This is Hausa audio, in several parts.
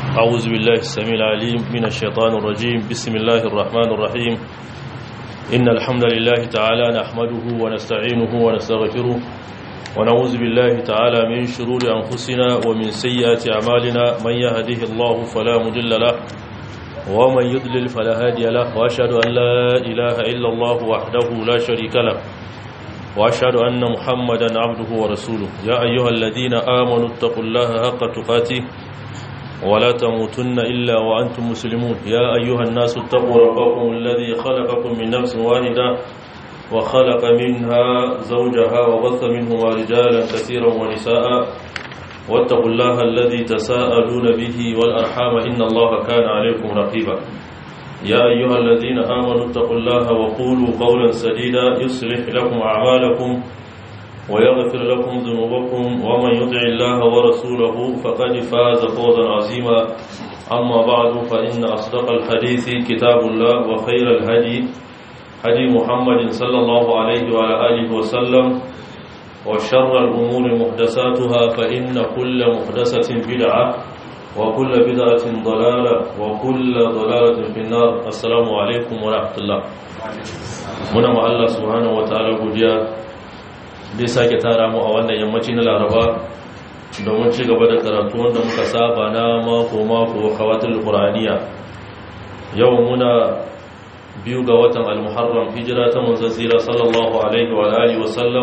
أعوذ بالله السميع العليم من الشيطان الرجيم بسم الله الرحمن الرحيم إن الحمد لله تعالى نحمده ونستعينه ونستغفره ونعوذ بالله تعالى من شرور أنفسنا ومن سيئات أعمالنا من يهده الله فلا مضل له ومن يضلل فلا هادي له وأشهد أن لا إله إلا الله وحده لا شريك له وأشهد أن محمدا عبده ورسوله يا أيها الذين آمنوا اتقوا الله حق تقاته ولا تموتن إلا وأنتم مسلمون يا أيها الناس اتقوا ربكم الذي خلقكم من نفس واحدة وخلق منها زوجها وبث منهما رجالا كثيرا ونساء واتقوا الله الذي تساءلون به والأرحام إن الله كان عليكم رقيبا يا أيها الذين آمنوا اتقوا الله وقولوا قولا سديدا يصلح لكم أعمالكم ويغفر لكم ذنوبكم ومن يطع الله ورسوله فقد فاز فوزا عظيما أما بعد فإن أصدق الحديث كتاب الله وخير الهدي هدي محمد صلى الله عليه وعلى آله وسلم وشر الأمور محدثاتها فإن كل محدثة بدعة وكل بدعة ضلالة وكل ضلالة في النار السلام عليكم ورحمة الله muna ma Allah subhanahu wataala godiya da sake tara mu a wannan yammaci na Laraba domin ci gaba da karatu wanda muka saba na mako khawatul qur'aniya yau muna biyu ga watan al-Muharram hijira ta manzon zira sallallahu alaihi wa alihi wa sallam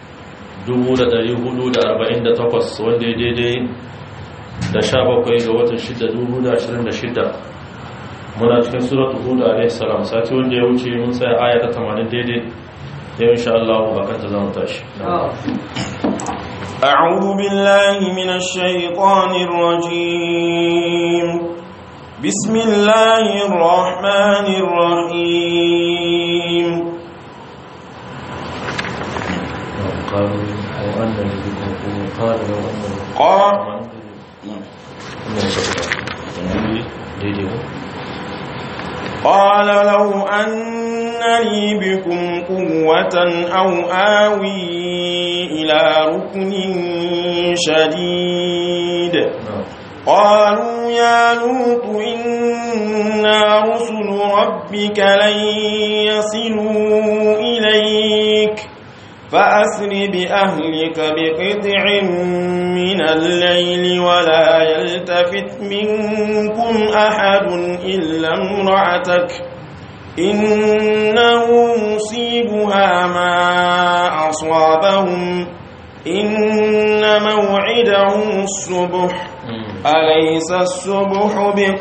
1448 wanda ya daidai da 17 ga watan 6 2026 muna cikin suratul hud alaihi salam sati wanda ya wuce mun sai aya ta 80 daidai yau insha Allah bakanta zamu tashi أعوذ بالله من الشيطان الرجيم بسم الله الرحمن الرحيم قال لو أن لي بكم قوة أو آوي إلى ركن شديد قالوا يا لوط إنا رسل ربك لن يصلوا إليك فأسر بأهلك بقطع من الليل ولا يلتفت منكم أحد إلا امرأتك إنه مصيبها ما أصابهم إن موعدهم الصبح أليس الصبح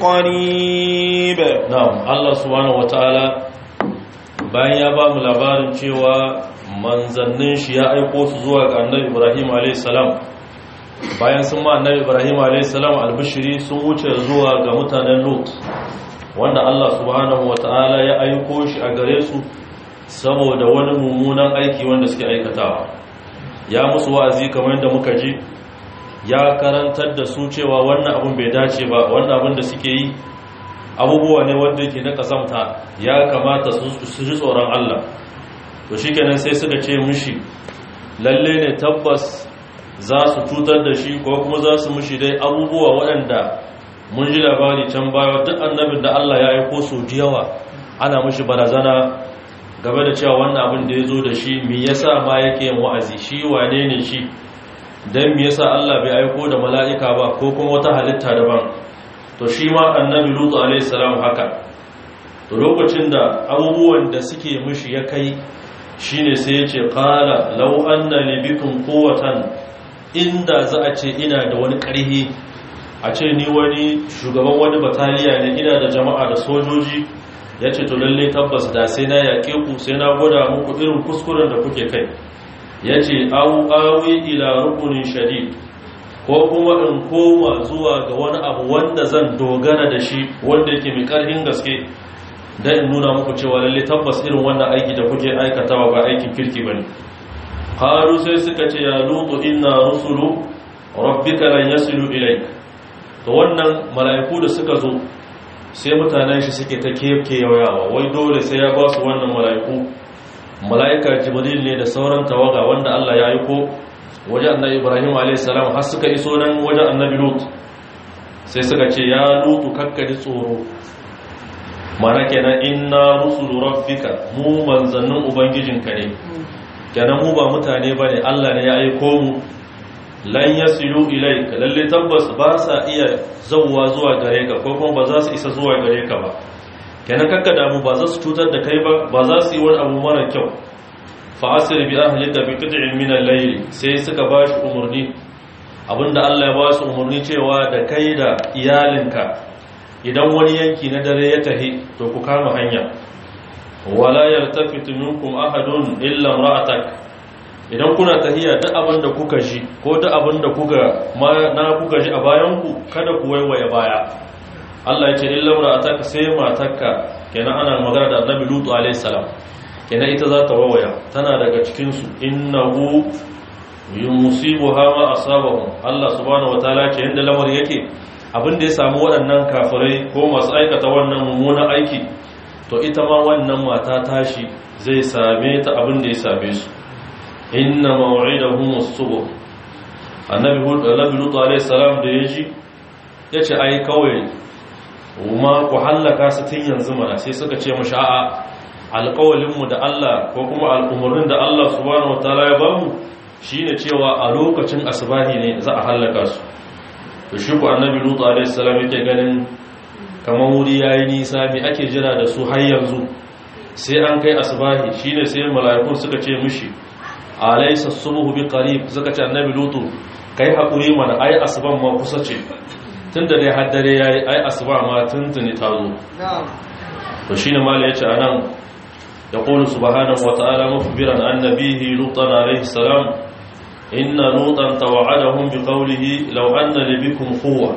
بقريب نعم الله سبحانه وتعالى bayan ya ba mu labarin cewa manzannin shi ya aiko su zuwa ga annabi Ibrahim a.s. bayan sun ma annabi Ibrahim a.s. albishiri sun wuce zuwa ga mutanen Lut wanda Allah subhanahu wata'ala ya aiko shi a gare su saboda wani mummunan aiki wanda suke aikatawa ya musu wa'azi kamar yadda muka ji ya karantar da su cewa wannan abun bai dace ba wannan abun da suke yi abubuwa ne wanda yake na kasamta ya kamata su ji tsoron Allah to shikenan sai suka ce mishi lalle ne tabbas za su cutar da shi ko kuma za su mishi dai abubuwa waɗanda mun ji labari can baya duk annabin da Allah ya aiko su yawa ana mishi barazana game da cewa wannan abin da ya zo da shi me yasa ma yake yin wa'azi shi wane ne shi dan me yasa Allah bai aiko da mala'ika ba ko kuma wata halitta daban to shi ma annabi Lut alayhi salam haka to lokacin da abubuwan da suke mishi ya kai shine sai ya ce qala law anna li bikum quwwatan inda za a ce ina da wani ƙarfi a ce ni wani shugaban wani bataliya ne ina da jama'a da sojoji ya ce to lalle tabbas da sai na yaƙe ku sai na gwada muku irin kuskuren da kuke kai ya ce awi ila rukunin shadid ko kuma in koma zuwa ga wani abu wanda zan dogara da shi wanda yake mai ƙarfin gaske da in nuna muku cewa lalle tabbas irin wannan aiki da kuke aikatawa ba aikin kirki bane qalu sai suka ce ya lutu inna rusulu rabbika lan yasilu ilayk to wannan mala'iku da suka zo sai mutanen shi suke ta kewayawa wai dole sai ya ba su wannan mala'ika jibril ne da sauran tawaga wanda Allah ya aiko wajen annabi Ibrahim a.s. har suka iso nan wajen annabi Lut sai suka ce ya lutu kakkadi tsoro, mana kenan inna rusulu rabbika mu manzannin ubangijinka ne, kenan mu ba mutane bane, Allah ne ya aiko mu. Lan yasilu ilayka, lalle tabbas ba sa iya zawwa zuwa gare ka, ko kuma ba za su isa zuwa gare ka ba. Kenan kakka damu, ba za su cutar da kai ba za su yi wani abu mara kyau. Fa asir bi ahlika bi qit'in min al-layl, sai suka ba shi umurni, abinda Allah ya ba su umurni cewa da kai da iyalinka idan wani yanki na dare ya tahi to ku kama hanya. Wala yaltafitu minkum ahadun illa imra'atak, idan kuna tahiya duk abinda kuka ji ko duk abinda kuka ji a bayanku kada ku waiwaye baya. Allah ya ce illa imra'atak, sai matarka, kenan ana magana da Annabi Lutu alayhi salam, kenan ita za ta waiwaya, tana daga cikin su. Innahu yusibuha ma asabahum, Allah subhanahu wataala ce yanda lamar yake, abinda ya samu waɗannan kafirai ko masu aikata wannan mummunan aiki, to ita ma wannan mata tashi zai same ta abinda ya same su. Inna maw'idahum as-subh, Annabi Lutu alayhi salam da yaji yace ai kawai kuma ku hallaka su tun yanzu mana, sai suka ce mu sha'a alƙawalinmu da Allah ko kuma al'umurin da Allah subhanahu wataala ya bamu shine cewa a lokacin asbahi ne za a hallaka su. To shi ku Annabi Lutu alayhi salam yake ganin kamar wuri yayi nisa, me ake jira da su har yanzu, sai an kai asbahi. Shine sai mala'ikun suka ce mishi alaysa as-subhu biqarib, suka ce Annabi Lutu kai hakuri mana, ai asban ma kusa ce, tunda dai har dare yayi, ai asba ma tuntuni ta zo. To shine mala yace anan yaqulu subhanahu wa ta'ala mukhbiran an nabihi lutan alayhi salam, inna lutan tawa'adahum biqawlihi law anna li bikum quwwa,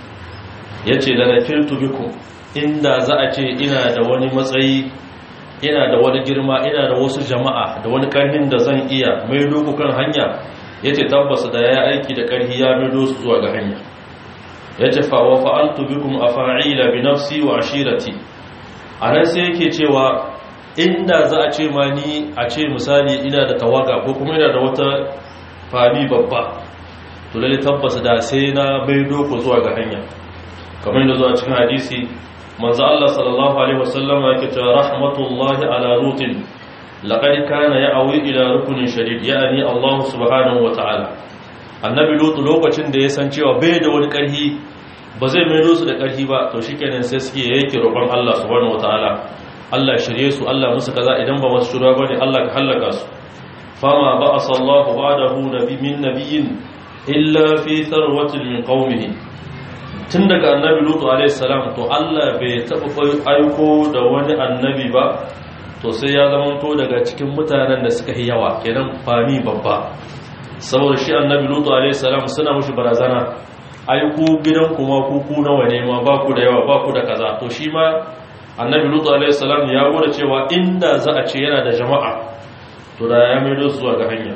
yace la nakiltu bikum, inda za a ce ina da wani matsayi, ina da wani girma, ina da wasu jama'a da wani karhin da zan iya mai dokukan hanya, yace tabbas da yayi aiki da karhi ya maido su zuwa ga hanya. Yace fa wa fa'altu bikum afa'ila bi nafsi wa ashirati, anan sai yake cewa inda za a ce ma ni a ce misali ina da tawaga ko kuma ina da wata fami babba, to lalle tabbas da sai na maido ku zuwa ga hanya. Kamar da zuwa cikin hadisi manzo Allah sallallahu alaihi wasallam yake cewa rahmatullahi ala lutin laqad kana ya'wi ila rukunin shadid, yani Allah subhanahu wataala. Annabi Lutu lokacin da ya san cewa bai da wani karhi, ba zai maido su da karhi ba, to shikenan sai suke yake roƙon Allah subhanahu wataala, Allah shirye su, Allah musu kaza, idan ba wasu shura bane Allah ka halaka su. Fama ba'asa Allah ba'dahu nabiyyin illa fi tharwatin min qaumihi, tun daga Annabi Lutu alayhi salam to Allah bai taba aiko da wani annabi ba, to sai ya zamanto daga cikin mutanen da suka yi yawa, kenan fami babba. Saboda shi Annabi Lutu alayhi salam suna mushi barazana, ai ku gidan kuma ku nawa ne ma, ba ku da yawa, ba ku da kaza. To shi ma Annabi Lutu alayhi salam ya gode cewa inda za a ce yana da jama'a to da ya maido su zuwa ga hanya.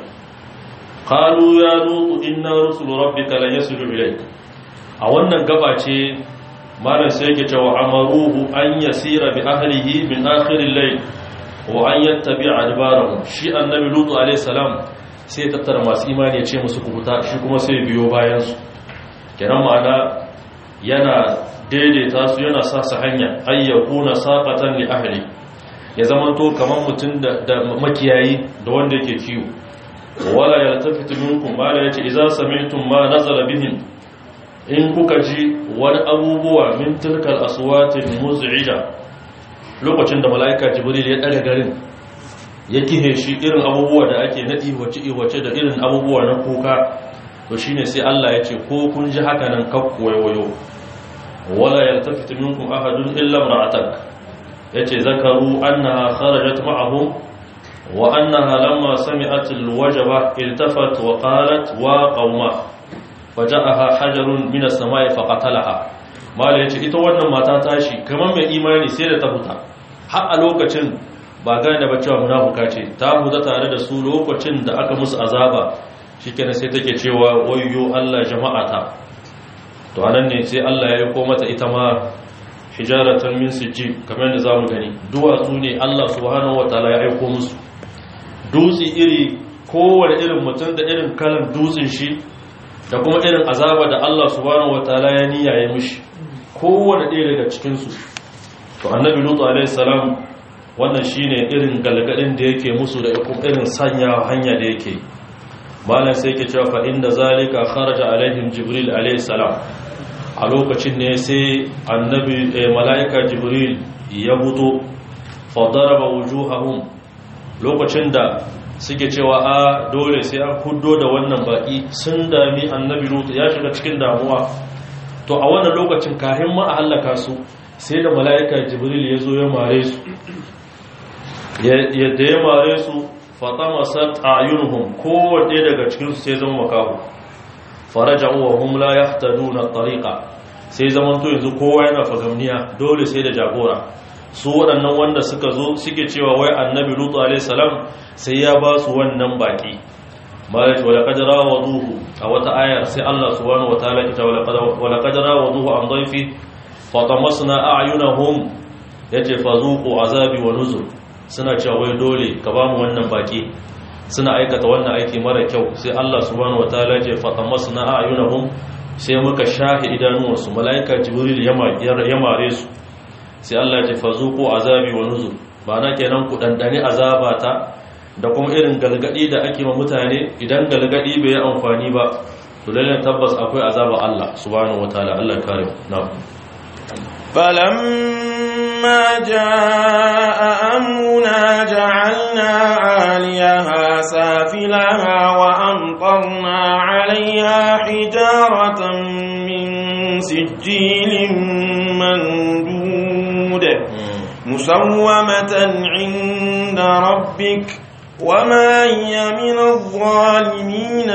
Qalu ya lutu inna rusulu rabbika lan yasilu ilayk, a wannan gaba ce malam sai yake cewa amaruhu an yasira bi ahlihi min akhir al-layl wa an yattabi'a adbarahum. Shi Annabi Lutu alayhi salam sai tattara masu imani ya ce musu kubuta, shi kuma sai biyo bayan su, kenan ma'ana yana daidaita su, yana sa su hanya. Ayyakuna saqatan li ahli, ya zamanto kaman mutun da makiyayi da wanda yake kiwo. Wala yaltafitu minkum, mala yace idza sami'tum ma nazala bihim, in kuka ji wani abubuwa min tilkal aswatin muz'ija, lokacin da malaika Jibril ya daga garin ya kihe shi, irin abubuwa da ake nadi wace da irin abubuwa na kuka, to shine sai Allah ya ce ko kun ji haka nan kakku wayo. Wala yaltafitu minkum ahadun illa imra'atak, yace zakaru annaha kharajat ma'ahum wa annaha lamma sami'at alwajaba iltafat wa qalat wa qauma faja'aha hajarun min as-sama'i faqatalaha. Mala yace ita wannan mata tashi kamar mai imani sai da ta huta, har a lokacin ba gane da cewa munafuka ce, ta huta tare da su lokacin da aka musu azaba, shikenan sai take cewa wayyo Allah jama'ata. To anan ne sai Allah ya yi mata ita ma hijaratan min sijjin, kamar da zamu gani duwatsu ne Allah subhanahu wataala ya aiko musu. Dutsi iri kowane irin mutum da irin kalan dutsin shi, da kuma irin azaba da Allah subhanahu wataala ya niyaye mishi kowanne ɗaya daga cikin su to annabi lutu alaihi salam wannan shine irin galgadin da yake musu da irin sanya hanya da yake malan sai yake cewa fa inda zalika kharaja alaihim jibril alaihi salam a lokacin ne sai annabi malaika jibril ya fito fa daraba wujuhahum lokacin da suke cewa a dole sai an kuddo da wannan baki sun dami annabi lutu ya shiga cikin damuwa to a wannan lokacin kahin ma a halaka su sai da malaika jibril ya zo ya mare su yadda ya mare su fatamasat a'yunuhum kowanne daga cikin su sai zama makahu faraja'u wa hum la yahtaduna tariqa sai zaman to yanzu kowa yana fagamniya dole sai da jagora su waɗannan wanda suka zo suke cewa wai annabi lutu alayhi salam sai ya ba su wannan baki malaka wala qad rawaduhu a wata ayar sai Allah subhanahu wataala ya ce wala qad rawaduhu an dhayfi fatamasna a'yunahum yace fazuqu azabi wa nuzur suna cewa wai dole ka ba mu wannan baki suna aikata wannan aiki mara kyau sai Allah subhanahu wataala ya ce fatamasna a'yunahum sai muka shahi idanuwansu malaika jibril ya mare su sai Allah ya ce fazuqu azabi wa nuzur ba na kenan ku dandane azabata da kuma irin galgadi da ake ma mutane idan galgadi bai yi amfani ba to lalle tabbas akwai azaba Allah subhanahu wataala Allah kare na'am فلما جاء أمرنا جعلنا عاليها سافلها وأمطرنا عليها حجارة من سجيل منضود مسومة عند ربك وما هي من الظالمين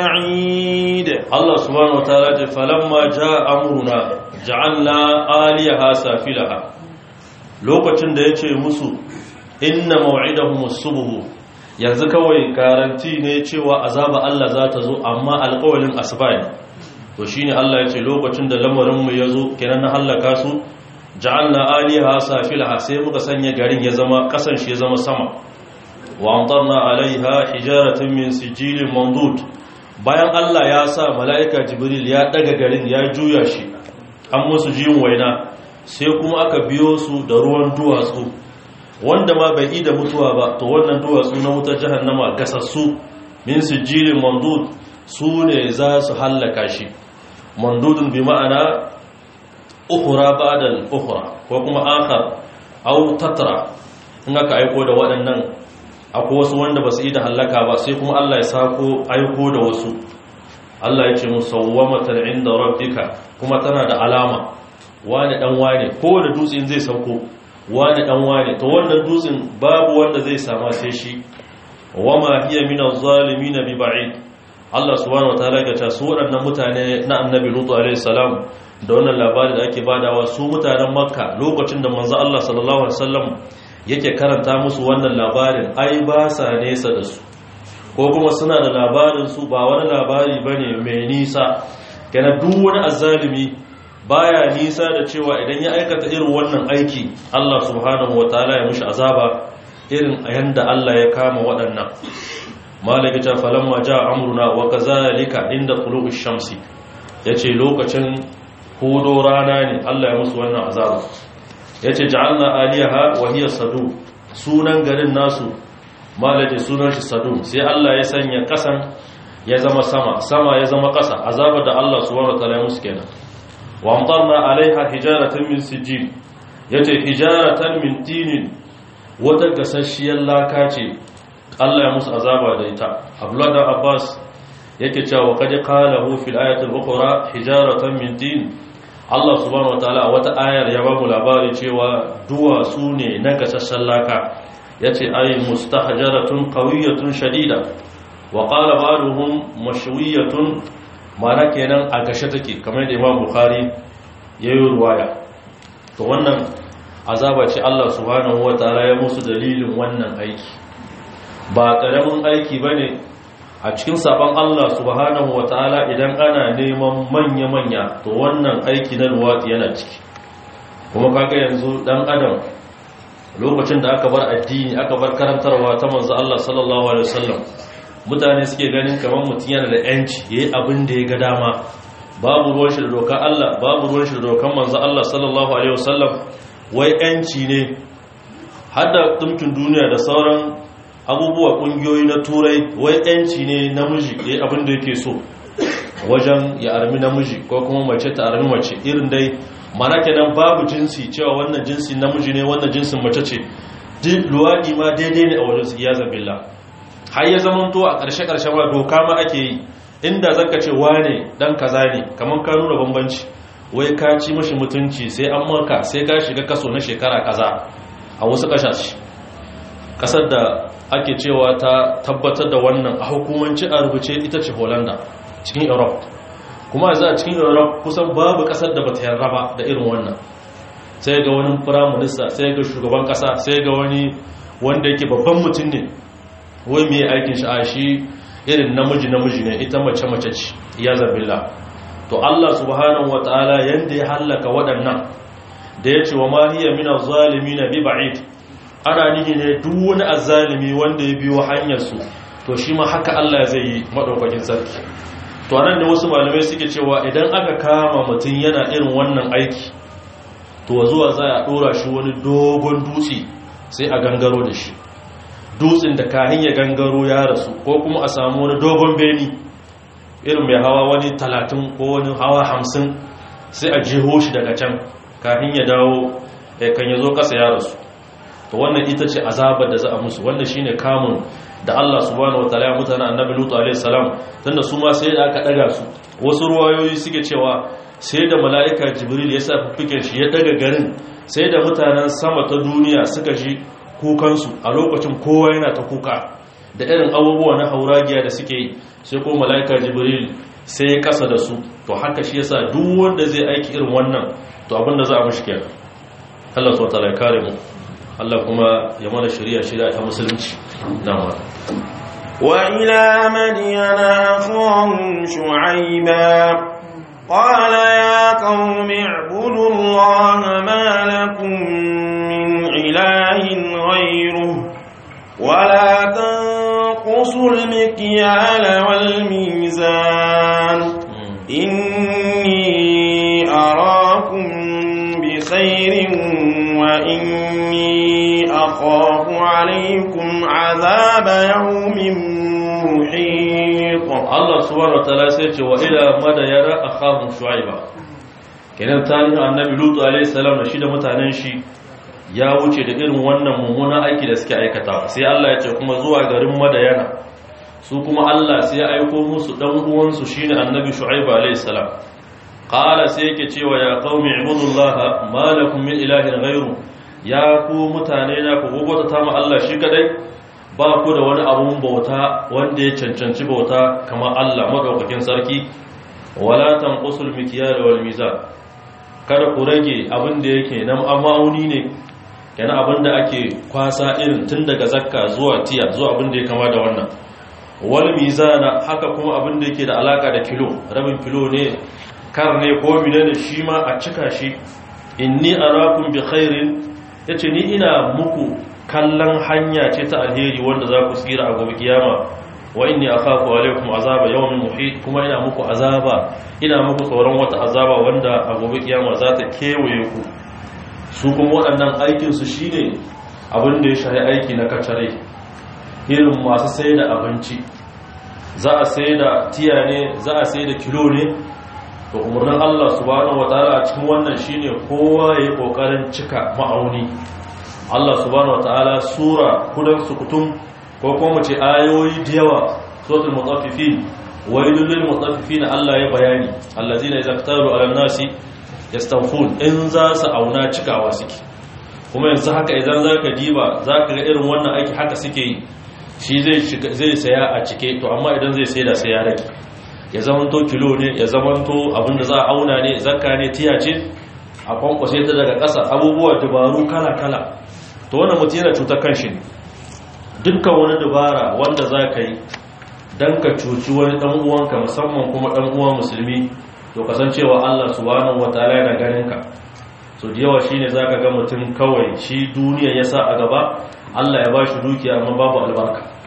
ببعيد الله سبحانه وتعالى فلما جاء أمرنا جعلنا آليها سافلها lokacin da yace musu inna maw'idahum as-subh yanzu kawai garanti ne cewa azaba Allah za ta zo amma alƙawarin asuba ne to shine Allah yace lokacin da lamarin mu yazo kenan na halaka su ja'alna aliha safilaha sai muka sanya garin ya zama kasan shi ya zama sama wa amtarna alaiha hijaratan min sijilin mandud bayan Allah ya sa malaika jibril ya daga garin ya juya shi an musu jiyin waina sai kuma aka biyo su da ruwan duwatsu wanda ma bai yi da mutuwa ba to wannan duwatsu na wutar jahannama gasassu min sijilin mandud su ne za su hallaka shi mandudun bi ma'ana ukhra ba'da al-ukhra ko kuma akhar aw tatra in aka aiko da waɗannan akwai wasu wanda ba su yi da hallaka ba sai kuma Allah ya sako aiko da wasu Allah ya ce musawwamatan inda rabbika kuma tana da alama wani dan wane ko da dutsen zai sauko wani dan wane to wannan dutsen babu wanda zai sama sai shi wama hiya min az-zalimin bi ba'id Allah subhanahu wataala ya ce su waɗannan mutane na annabi lutu alaihi salam da wannan labari da ake badawa su mutanen makka lokacin da manzo Allah sallallahu alaihi wasallam yake karanta musu wannan labarin ai ba sa nesa da su ko kuma suna da labarin su ba wani labari bane mai nisa kana duk wani azzalimi baya nisa da cewa idan ya aikata irin wannan aiki Allah subhanahu wataala ya mushi azaba irin yanda Allah ya kama waɗannan malaka ta falamma ja amruna wa kazalika inda tulu'ush shamsi yace lokacin hudo rana ne Allah ya musu wannan azaba yace ja'alna aliyaha wa hiya sadu sunan garin nasu malaje sunan shi sadu sai Allah ya sanya kasan ya zama sama ya zama kasa azaba da Allah subhanahu wataala ya musu kenan wa amtarna alaiha hijaratan min sijil yace hijaratan min tinin wata gasasshiyar laka ce Allah ya musu azaba da ita Abdullah da Abbas yake cewa qad qalahu fil ayati al-ukhra hijaratan min tin Allah subhanahu wataala a wata ayar ya bamu labari cewa duwatsu ne na gasassan laka yace ay mustahjaratun qawiyatun shadida wa qala ba'duhum mashwiyatun mana kenan a gashe take kamar da Imam Bukhari yayi ruwaya to wannan azaba ce Allah subhanahu wataala ya musu dalilin wannan aiki ba karamin aiki bane a cikin sabon Allah subhanahu wataala idan ana neman manya-manya to wannan aiki na ruwati yana ciki kuma kaga yanzu dan adam lokacin da aka bar addini aka bar karantarwa ta manzo Allah sallallahu alaihi wasallam mutane suke ganin kamar mutum yana da yanci yayi abin da ya ga dama, babu ruwan shi da dokar Allah, babu ruwan shi da dokar manzo Allah sallallahu alaihi wasallam, wai yanci ne. Hadda dumkin duniya da sauran abubuwa kungiyoyi na turai, wai yanci ne namiji yayi abin da yake so wajen ya armi namiji ko kuma mace ta armi mace, irin dai mana kenan babu jinsi cewa wannan jinsi namiji ne wannan jinsin mace ce. Duk luwadi ma daidai ne a wajen su, iya zabilla. Har ya zamanto a ƙarshe ma doka ma ake yi, inda zaka ce wane dan kaza ne kaman ka nuna bambanci, wai ka ci mashi mutunci sai an maka sai ka shiga kaso na shekara kaza. A wasu kasashe, kasar da ake cewa ta tabbatar da wannan a hukumanci a rubuce ita ce Holanda cikin Europe. Kuma za a cikin Europe kusan babu kasar da bata yarda ba da irin wannan. Sai ga wani prime minister, sai ga shugaban kasa, sai ga wani wanda yake babban mutum ne, wai me aikin shi a shi irin namiji ne, ita mace ce, ya zabilla. To Allah subhanahu wataala yanda ya halaka waɗannan da ya ce wa ma hiya min az-zalimin bi ba'id, ana nihi ne duk wani azzalimi wanda ya biyo hanyar su, to shi ma haka Allah zai yi madaukakin sarki. To anan ne wasu malamai suke cewa idan aka kama mutum yana irin wannan aiki, to zuwa za a dora shi wani dogon dutse sai a gangaro da shi, dutsen da kahin ya gangaro ya rasu, ko kuma a samu wani dogon beni irin mai hawa wani 30 ko wani hawa 50, sai a jeho shi daga can kafin ya dawo kan ya zo kasa ya rasu. To wannan ita ce azabar da za a musu, wannan shine kamun da Allah subhanahu wataala ya mutane annabi Lut alaihi salam, tunda su ma sai da aka daga su. Wasu ruwayoyi suke cewa sai da mala'ika Jibril ya sa fifiken shi ya daga garin, sai da mutanen sama ta duniya suka ji kukan su, a lokacin kowa yana ta kuka da irin abubuwa na hauragiya da suke yi, sai ko mala'ika Jibril sai ya kasa da su. To haka shi yasa duk wanda zai aiki irin wannan, to abinda za a mashi kenan. Allah subhanahu wataala ya kare mu, Allah kuma ya mana shari'a ta musulunci. Na'am. Wa ila madyana akhahum shu'ayba qala ya qaumi ibudu allaha ma lakum min ilahin ghayruhu wa la tanqusul mikyala wal mizan inni arakum بخير وإني أخاف عليكم عذاب يوم محيط. الله سبحانه وتعالى سيئة وإلى مدين أخاهم شعيبا. kenan tarihin annabi Lutu alaihi salam da shi da mutanen shi ya wuce da irin wannan mummunan aiki da suke aikata. Sai Allah ya ce kuma zuwa garin Madayana, su kuma Allah sai ya aiko musu dan uwansu shine annabi Shu'aib alaihi salam. Qala sai yake cewa ya qaumi ibudullaha ma lakum min ilahin ghayru, ya ku mutane na ku gogota ta ma Allah shi kadai, ba ku da wani abun bauta wanda ya cancanci bauta kamar Allah madaukakin sarki. Wala tanqusul mikyal wal mizan, kada ku rage abin da yake nan ma'auni ne, kenan abin da ake kwasa irin tun daga zakka zuwa tiya zuwa abin da ya kama da wannan. Wal mizana, haka kuma abin da yake da alaka da kilo, rabin kilo ne, kar ne ko menene shi ma a cika shi. Inni arakum bi khairin, yace ni ina muku kallon hanya ce ta alheri wanda za ku tsira a gobe kiyama. Wa inni akhafu alaykum azaba yawmin muhit, kuma ina muku tsoron wata azaba wanda a gobe kiyama za ta kewaye ku. Su kuma waɗannan aikin su shine abin da ya shahi aiki na kacare, irin masu sai da abinci, za a sai da tiya ne, za a sai da kilo ne. To umarnin Allah subhanahu wataala a cikin wannan shine kowa yayi kokarin cika ma'auni. Allah subhanahu wataala sura kudan sukutum ko kuma ce ayoyi da yawa, suratul mutaffifin, wailul lil mutaffifin, Allah ya bayani allazina idza qtalu ala nasi yastawfun, in za su auna cikawa suke. Kuma yanzu haka idan zaka diba zaka ga irin wannan aiki haka suke yi, shi zai saya a cike, to amma idan zai sai da sai ya rage, ya zamanto kilo ne, ya zamanto abinda za a auna ne, zakka ne, tiya ce, a kwankwashe ta daga ƙasa, abubuwa dabaru kala-kala. To wannan mutum yana cutar kanshi ne. Dukkan wani dabara wanda za ka yi don ka cuci wani ɗan uwanka, musamman kuma ɗan uwa musulmi, to kasancewa Allah subhanahu wataala yana ganin ka. So da yawa shine zaka ga mutum kawai shi duniya ya sa a gaba, Allah ya bashi dukiya amma babu albarka.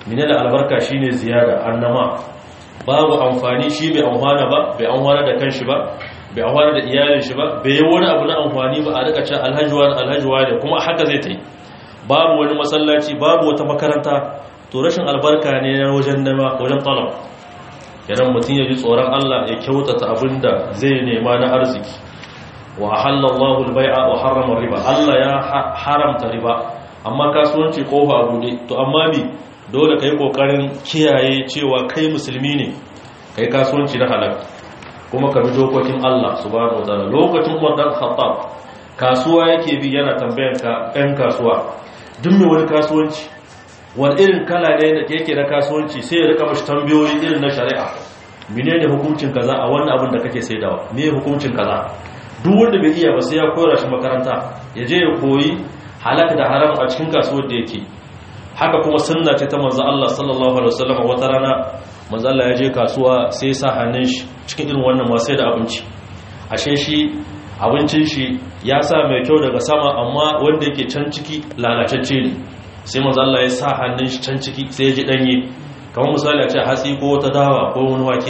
menene albarka shine ziyada annama babu amfani shi bai amfana ba bai amfana da kanshi ba bai amfana da iyalin shi ba bai yi wani abu na amfani ba a rika cewa alhajiwa ne kuma haka zai ta yi babu wani masallaci babu wata makaranta to rashin albarka ne na wajen nema wajen talab idan mutum ya ji tsoron Allah ya kyautata abinda zai nema na arziki wa halallahu al-bai'a wa harrama riba Allah ya haramta riba amma kasuwanci kofa bude to amma bi dole kai kokarin kiyaye cewa kai musulmi ne kai kasuwanci na halal kuma ka bi dokokin Allah subhanahu wataala lokacin Umar dan Khattab kasuwa yake bi yana tambayar ka ɗan kasuwa duk mai wani kasuwanci wani irin kala ne da yake na kasuwanci sai ya rika mashi tambayoyi irin na shari'a menene hukuncin kaza a wannan abin da kake saidawa me hukuncin kaza duk wanda bai iya ba sai ya koyar shi makaranta ya je ya koyi halaka da haram a cikin kasuwar da yake haka kuma sunna ce ta manzo Allah sallallahu alaihi wasallam wata rana manzo Allah ya je kasuwa sai ya sa hannun shi cikin irin wannan ma sai da abinci ashe shi abincin shi ya sa mai kyau daga sama amma wanda yake can ciki lalacecce ne sai manzo Allah ya sa hannun shi can ciki sai ya ji danye kamar misali a ce hatsi ko wata dawa ko wani wake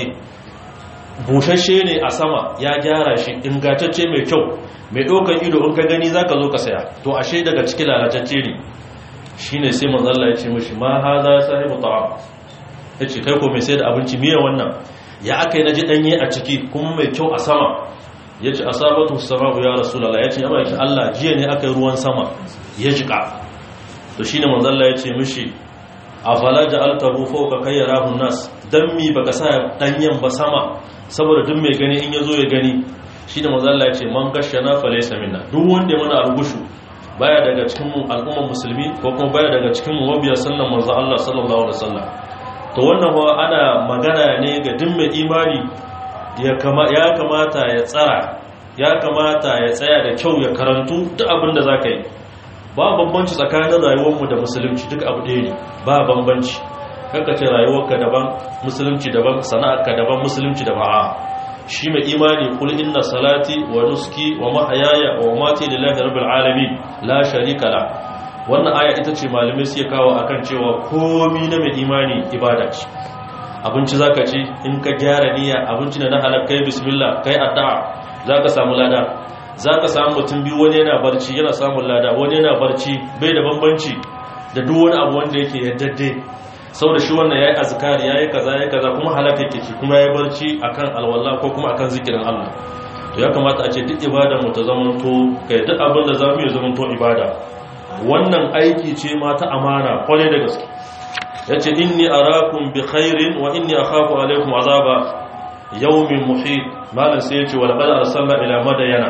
bushashe ne a sama ya gyara shi ingantacce mai kyau mai ɗaukar ido in ka gani zaka zo ka saya to ashe daga ciki lalacecce ne shine sai manzo Allah ya ce mishi ma haza sahibu ta'am yace kai ko mai sai da abinci miye wannan ya akai naji danye a ciki kuma mai kyau a sama yace asabatu sama'u ya rasulullah yace ya baki Allah jiya ne akai ruwan sama ya jika to shine manzo Allah ya ce mishi afala ja'altahu fawqa kayyarahu nas dan mi baka sa danyen ba sama saboda duk mai gani in yazo ya gani shine manzo Allah ya ce man gashana falaysa minna duk wanda ya mana algushu baya daga cikin al'ummar musulmi ko kuma baya daga cikin mabiya sallan manzo Allah sallallahu alaihi wasallam to wannan ba ana magana ne ga duk mai imani ya kamata ya tsara ya kamata ya tsaya da kyau ya karantu duk abin da zaka yi ba bambanci tsakanin rayuwarmu da musulunci duk abu ɗaya ne ba bambanci kanka ce rayuwarka daban musulunci daban sana'arka daban musulunci daban a shi mai imani kul inna salati wa nuski wa mahayaya wa mamati lillahi rabbil alamin la sharika la wannan aya ita ce malamai suke kawo akan cewa komai na mai imani ibada ce abinci zaka ci in ka gyara niyya abinci na halal kai bismillah kai addu'a zaka samu lada zaka samu mutum biyu wani yana barci yana samun lada wani yana barci bai da bambanci da duk wani abu wanda yake yaddade saboda shi wannan yayi azkari yayi kaza kuma halaka yake ci kuma yayi barci akan alwala ko kuma akan zikirin Allah to ya kamata a ce duk ibadar mu ta zamanto kai duk abin da zamu yi zamanto ibada wannan aiki ce ma ta amana kwarai da gaske yace inni arakum bi khairin wa inni akhafu alaykum azaba yawmin muhit malan sai yace wa laqad arsalna ila madayana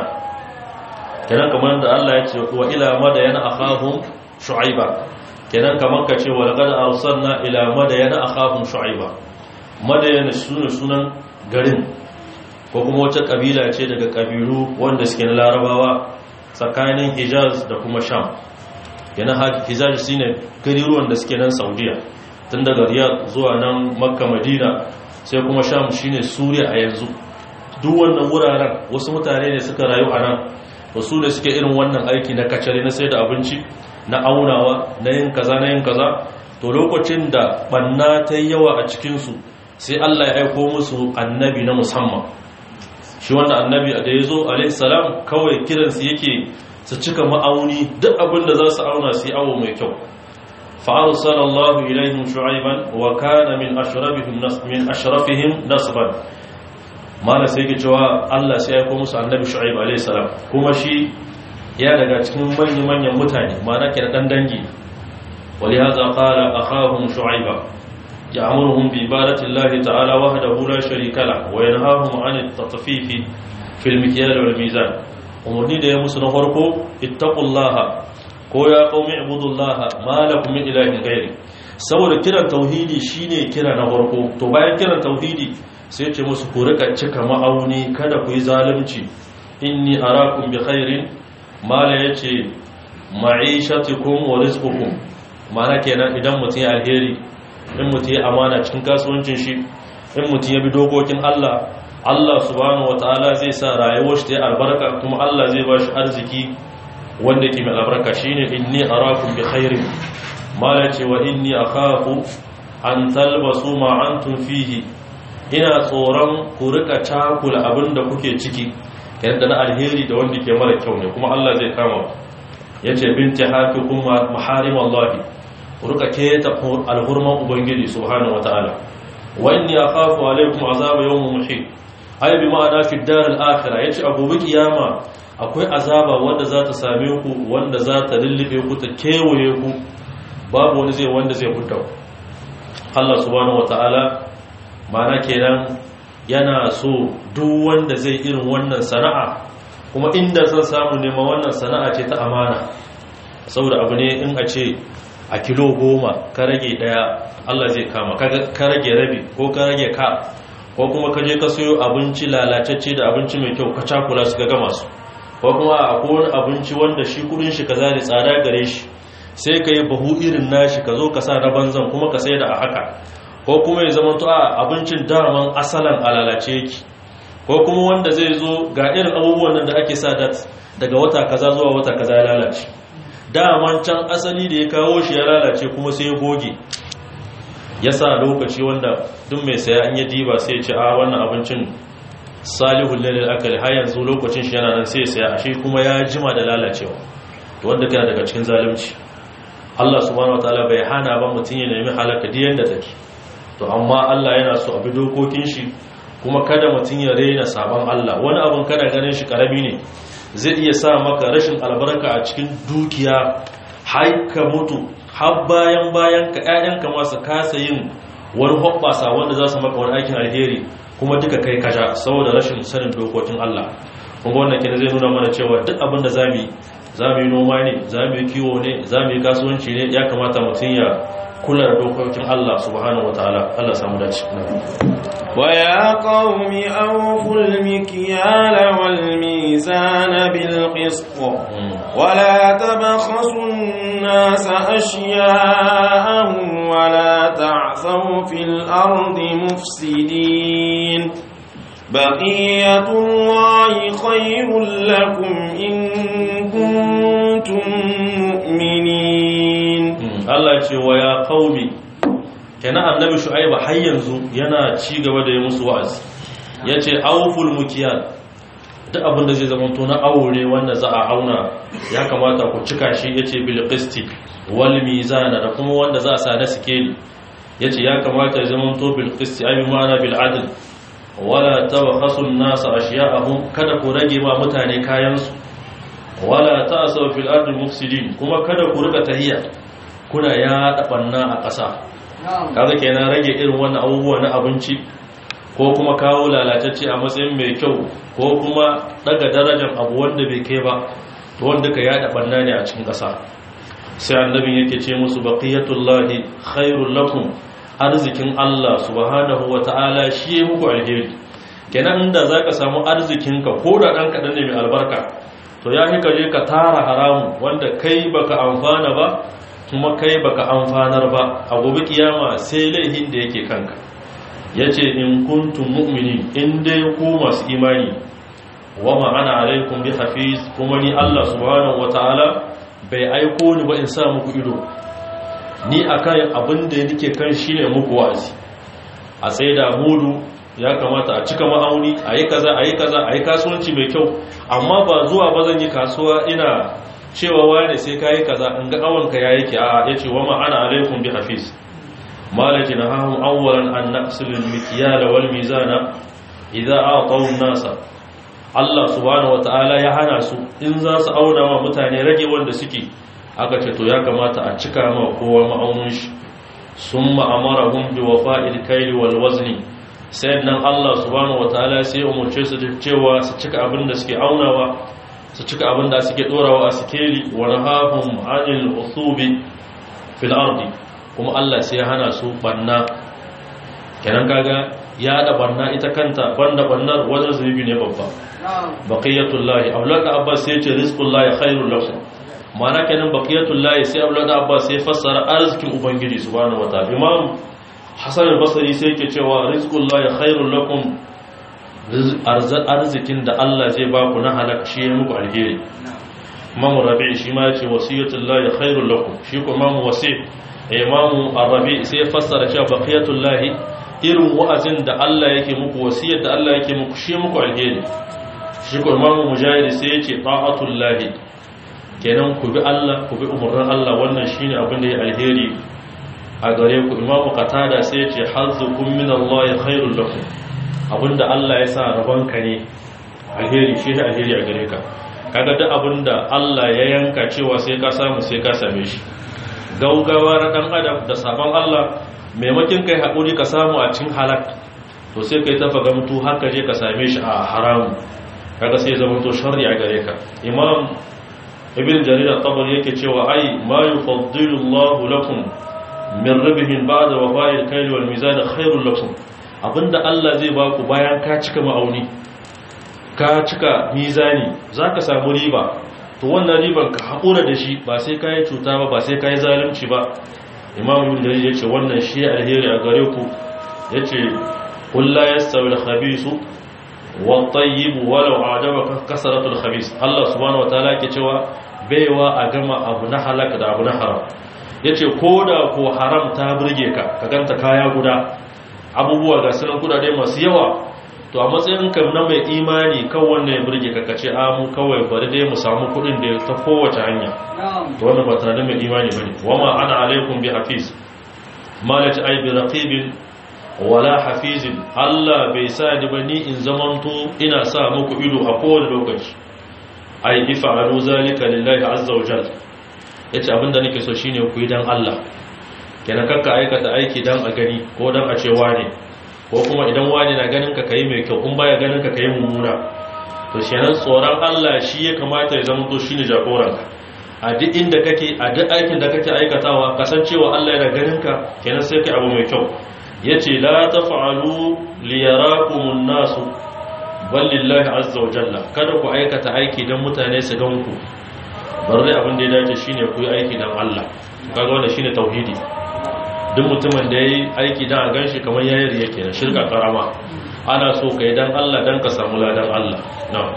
kenan kamar da Allah yace wa ila madayana akhahum shu'aiba kenan kamar ka ce wa laqad arsalna ila madayana akhahum shu'aiba madayana sunan garin ko kuma wata kabila ce daga kabilu wanda suke na larabawa tsakanin hijaz da kuma sham kenan hijaz shine garuruwan da suke nan saudiya tun daga riyadh zuwa nan makka madina sai kuma sham shine suriya a yanzu duk wannan wuraren wasu mutane ne suka rayu a nan wasu ne suke irin wannan aiki na kacare na sai da abinci na aunawa na yin kaza to lokacin da banna ta yawa a cikinsu sai Allah ya aiko musu annabi na musamman shi wannan annabi da ya zo alaihissalam kawai kiransu yake su cika ma'auni duk abin da za su auna su yi awo mai kyau fa'arsalallahu ilaihim shu'aiban wa kana min ashrafihim nasban mana sai ke cewa Allah sai ya aiko musu annabi shu'aib alaihissalam kuma shi ya daga cikin manyan mutane mana ke da dan dangi wali hadha qala akhahum shu'aiba ya'muruhum bi ibadati llahi ta'ala wahdahu la sharika la wa yanhahum 'an at-tatfif fi al-mikyal wal mizan umurni da ya musu na farko ittaqullaha ko ya qaumi ibudullaha ma lakum min ilahin ghairi saboda kiran tauhidi shine kira na farko to bayan kiran tauhidi sai ce musu ku rika cika ma'auni kada ku yi zalunci inni arakum bi khairin mala yace ma'ishatukum wa rizqukum mana kenan idan mutum ya alheri in mutum ya amana cikin kasuwancin shi in mutum ya bi dokokin Allah subhanahu wataala zai sa rayuwar shi ta albarka kuma Allah zai ba shi arziki wanda ke mai albarka shine inni arakum bi khairin mala yace wa inni akhafu an talbasu ma antum fihi, ina tsoron ku rika cakula abinda kuke ciki yadda na alheri da wanda ke mara kyau ne, kuma Allah zai kama ku. yace binti hafikum maharim Allah, ku rika keta alhurman ubangiji subhanahu wataala. wa inni akhafu alaykum azab yawm muhit, ai bi ma'ana fi dar al-akhirah, yace a gobe kiyama akwai azaba wanda za ta same ku, wanda za ta lullube ku, ta kewaye ku, babu wani wanda zai fita. Allah subhanahu wataala ma'ana kenan yana so duk wanda zai irin wannan sana'a, kuma inda san samu nema wannan sana'a ce ta amana, saboda abu ne in a ce a kilo 10 ka rage daya Allah zai kama, ka rage rabi ko ka rage ka, ko kuma ka je ka sayo abinci lalatacce da abinci mai kyau ka cakula su ga gama su, ko kuma akwai wani abinci wanda shi kudin shi kaza ne tsada gare shi, sai ka yi bahu irin nashi ka zo ka sa na banzan kuma ka sai da a haka, ko kuma ya zama to abincin daman asalan alalace yake, ko kuma wanda zai zo ga irin abubuwan da ake sa daga wata kaza zuwa wata kaza ya lalace, daman can asali da ya kawo shi ya lalace kuma sai ya goge, ya sa lokaci wanda duk mai saya an yi diba sai ya ce wannan abincin salihul lil akali, har yanzu lokacin shi yana nan sai ya saya, ashe kuma ya jima da lalacewa, to wanda kana daga cikin zalunci. Allah subhanahu wataala bai hana ba mutum ya nemi halaka diyan da take, to amma Allah yana so a bi dokokin shi, kuma kada mutum ya raina sabon Allah. Wani abin kada ganin shi karami ne zai iya sa maka rashin albarka a cikin dukiya, har ka mutu, har bayan ka ƴaƴanka ma su kasa yin wani hoɓɓasa wanda za su maka wani aikin alheri, kuma duka kai kasha saboda rashin sanin dokokin Allah. Kuma wannan kenan zai nuna mana cewa duk abin da zamu yi noma ne, zamu yi kiwo ne, zamu yi kasuwanci ne, ya kamata mutum ya kula da dokokin Allah subhanahu wataala. Allah samu dace. wa ya qaumi awful mikyala wal mizana bil qist wa la tabkhasu an-nasa ashya'ahum wa la ta'thaw fil ardi mufsidin baqiyatullahi khayrun lakum in kuntum mu'minin. Allah ce wa ya qaumi, kenan annabi shu'aib har yanzu yana ci gaba da yi musu wa'azi, yace awful mukyal, duk abinda zai zama to na aure wanda za a auna ya kamata ku cika shi, yace bil qisti wal mizana, da kuma wanda za a sa na sikeli, yace ya kamata ya zama to bil qisti ai ma'ana bil adl, wala tabkhasu an-nas ashya'ahum, kada ku rage ma mutane kayan su, wala ta'asaw fil ardi mufsidin, kuma kada ku rika tahiya kuna ya banna a ƙasa. kaga kenan rage irin wannan abubuwa na abinci, ko kuma kawo lalatacce a matsayin mai kyau, ko kuma daga darajar abu wanda bai kai ba, to wanda ka yada banna ne a cikin ƙasa. sai annabin yake ce musu baqiyatullahi khairul lakum, arzikin Allah subhanahu wata'ala shi ya muku alheri. kenan inda zaka samu arzikinka ko da dan kadan ne mai albarka, to ya fi kaje ka tara haramu wanda kai baka amfana ba kuma kai baka amfanar ba, a gobe kiyama sai laihin da yake kanka. yace in kuntum mu'minin, in dai ku masu imani, wa ma ana alaikum bi hafiz, kuma ni Allah subhanahu wataala bai aiko ni ba in sa muku ido, ni akan abin da nake kan shine muku wa'azi. a sai da mudu ya kamata a cika ma'auni, ayi kaza ayi kaza, ayi kasuwanci mai kyau, amma ba zuwa ba zan yi kasuwa ina cewa wane sai kayi kaza in ga awanka ya yake. a yace wa ma ana alaikum bi hafiz, malaki nahum awwalan an naqsil al mikyal wal mizana idza a'taw an-nasa. Allah subhanahu wataala ya hana su in za su auna wa mutane rage wanda suke, aka ce to ya kamata a cika ma kowa ma'aunin shi. summa amarahum bi wafa'il kayl wal wazni, sai nan Allah subhanahu wataala sai umurce su da cewa su cika abin da suke aunawa, su cika abin da suke dorawa a sikeli. wa nahahum 'anil usubi fil ardi, kuma Allah sai ya hana su banna. kenan kaga ya da banna ita kanta, banda bannar wajen zubi ne babba. baqiyatullahi, aulaka abbas sai ce rizqullahi khairul lakum, mana kenan baqiyatullahi sai aulaka abbas sai fassara arzikin ubangiji subhanahu wataala. imam hasan al-basri sai yake cewa rizqullahi khairul lakum, arzikin da Allah zai ba ku na halak shi ya muku alheri. Imam Rabi'i shi ma yace wasiyatullahi khairul lakum, shi ko Imam Wasi imamu arabi sai fassara cewa baqiyatullahi irin wa'azin da Allah yake muku wasiyar da Allah yake muku shi muku alheri shi ko imamu mujahid sai ya ce ta'atullahi kenan ku bi Allah ku bi umurnin Allah wannan shine abin da ya alheri a gare ku. Imamu qatada sai ya ce hazzukum minallahi khairul lakum abinda Allah ya sa rabanka ne alheri shi ne alheri a gare ka. kaga duk abinda Allah ya yanka cewa sai ka samu sai ka same shi. Gaugawar dan adam da sabon Allah maimakin kai hakuri ka samu a cikin halak to sai kai ta faga mutu haka je ka same shi a haramu kaga sai zama to sharri a gare ka. Imam Ibn Jarir at-Tabari yake cewa ai ma yufaddilu Allahu lakum min ribihin ba'da wafa'il kayl wal mizan khairul lakum abinda Allah zai baku bayan ka cika ma'auni ka cika mizani zaka samu riba to wannan riban ka hakura da shi ba sai kai cuta ba sai kai zalunci ba. Imam Ibn Jarir yace wannan shi alheri a gare ku yace qul la yastawi al-khabisu wat-tayyib walau a'jabaka kasratul khabis. Allah subhanahu wataala yake cewa baiwa a gama abu na halaka da abu na haram yace koda ko haram ta burge ka ka ganta kaya guda abubuwa ga sunan kudade masu yawa to a matsayin ka na mai imani kan wannan ya burge ka kace a mu kawai bari dai mu samu kudin da ta kowace hanya to wannan ba tare mai imani bane. Wama ana alaikum bi hafiz malati ay bi raqibin wala hafizin Allah bai sa ni bani in zamanto ina sa muku ido a kowane lokaci. Ai ifa'alu zalika lillahi azza wa jalla yace abinda nake so shine ku yi dan Allah kenan kanka aikata aiki dan a gani ko dan a ce wane ko kuma idan wani na ganin ka kai mai kyau kun baya ganin ka kai mummuna to kenan tsoron Allah shi ya kamata ya zama to shine jagoranka a duk inda kake a duk aikin da kake aikatawa kasancewa Allah yana ganin ka kenan sai kai abu mai kyau. Yace la taf'alu liyarakumun nasu bal lillahi azza wa jalla kada ku aikata aiki dan mutane su gan ku barre abin da ya dace shine ku yi aiki dan Allah. Kaga wannan shine tauhidi. Duk mutumin da yayi aiki dan a ganshi kamar yayi riya kenan shirka karama. Ana so kai dan Allah dan ka samu ladan Allah. Na'am.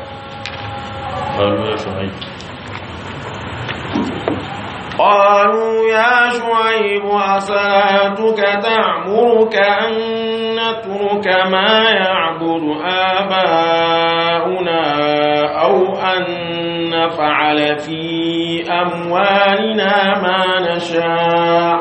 قالوا يا شعيب أصلاتك تأمرك أن نترك ما يعبد آباؤنا أو أن نفعل في أموالنا ما نشاء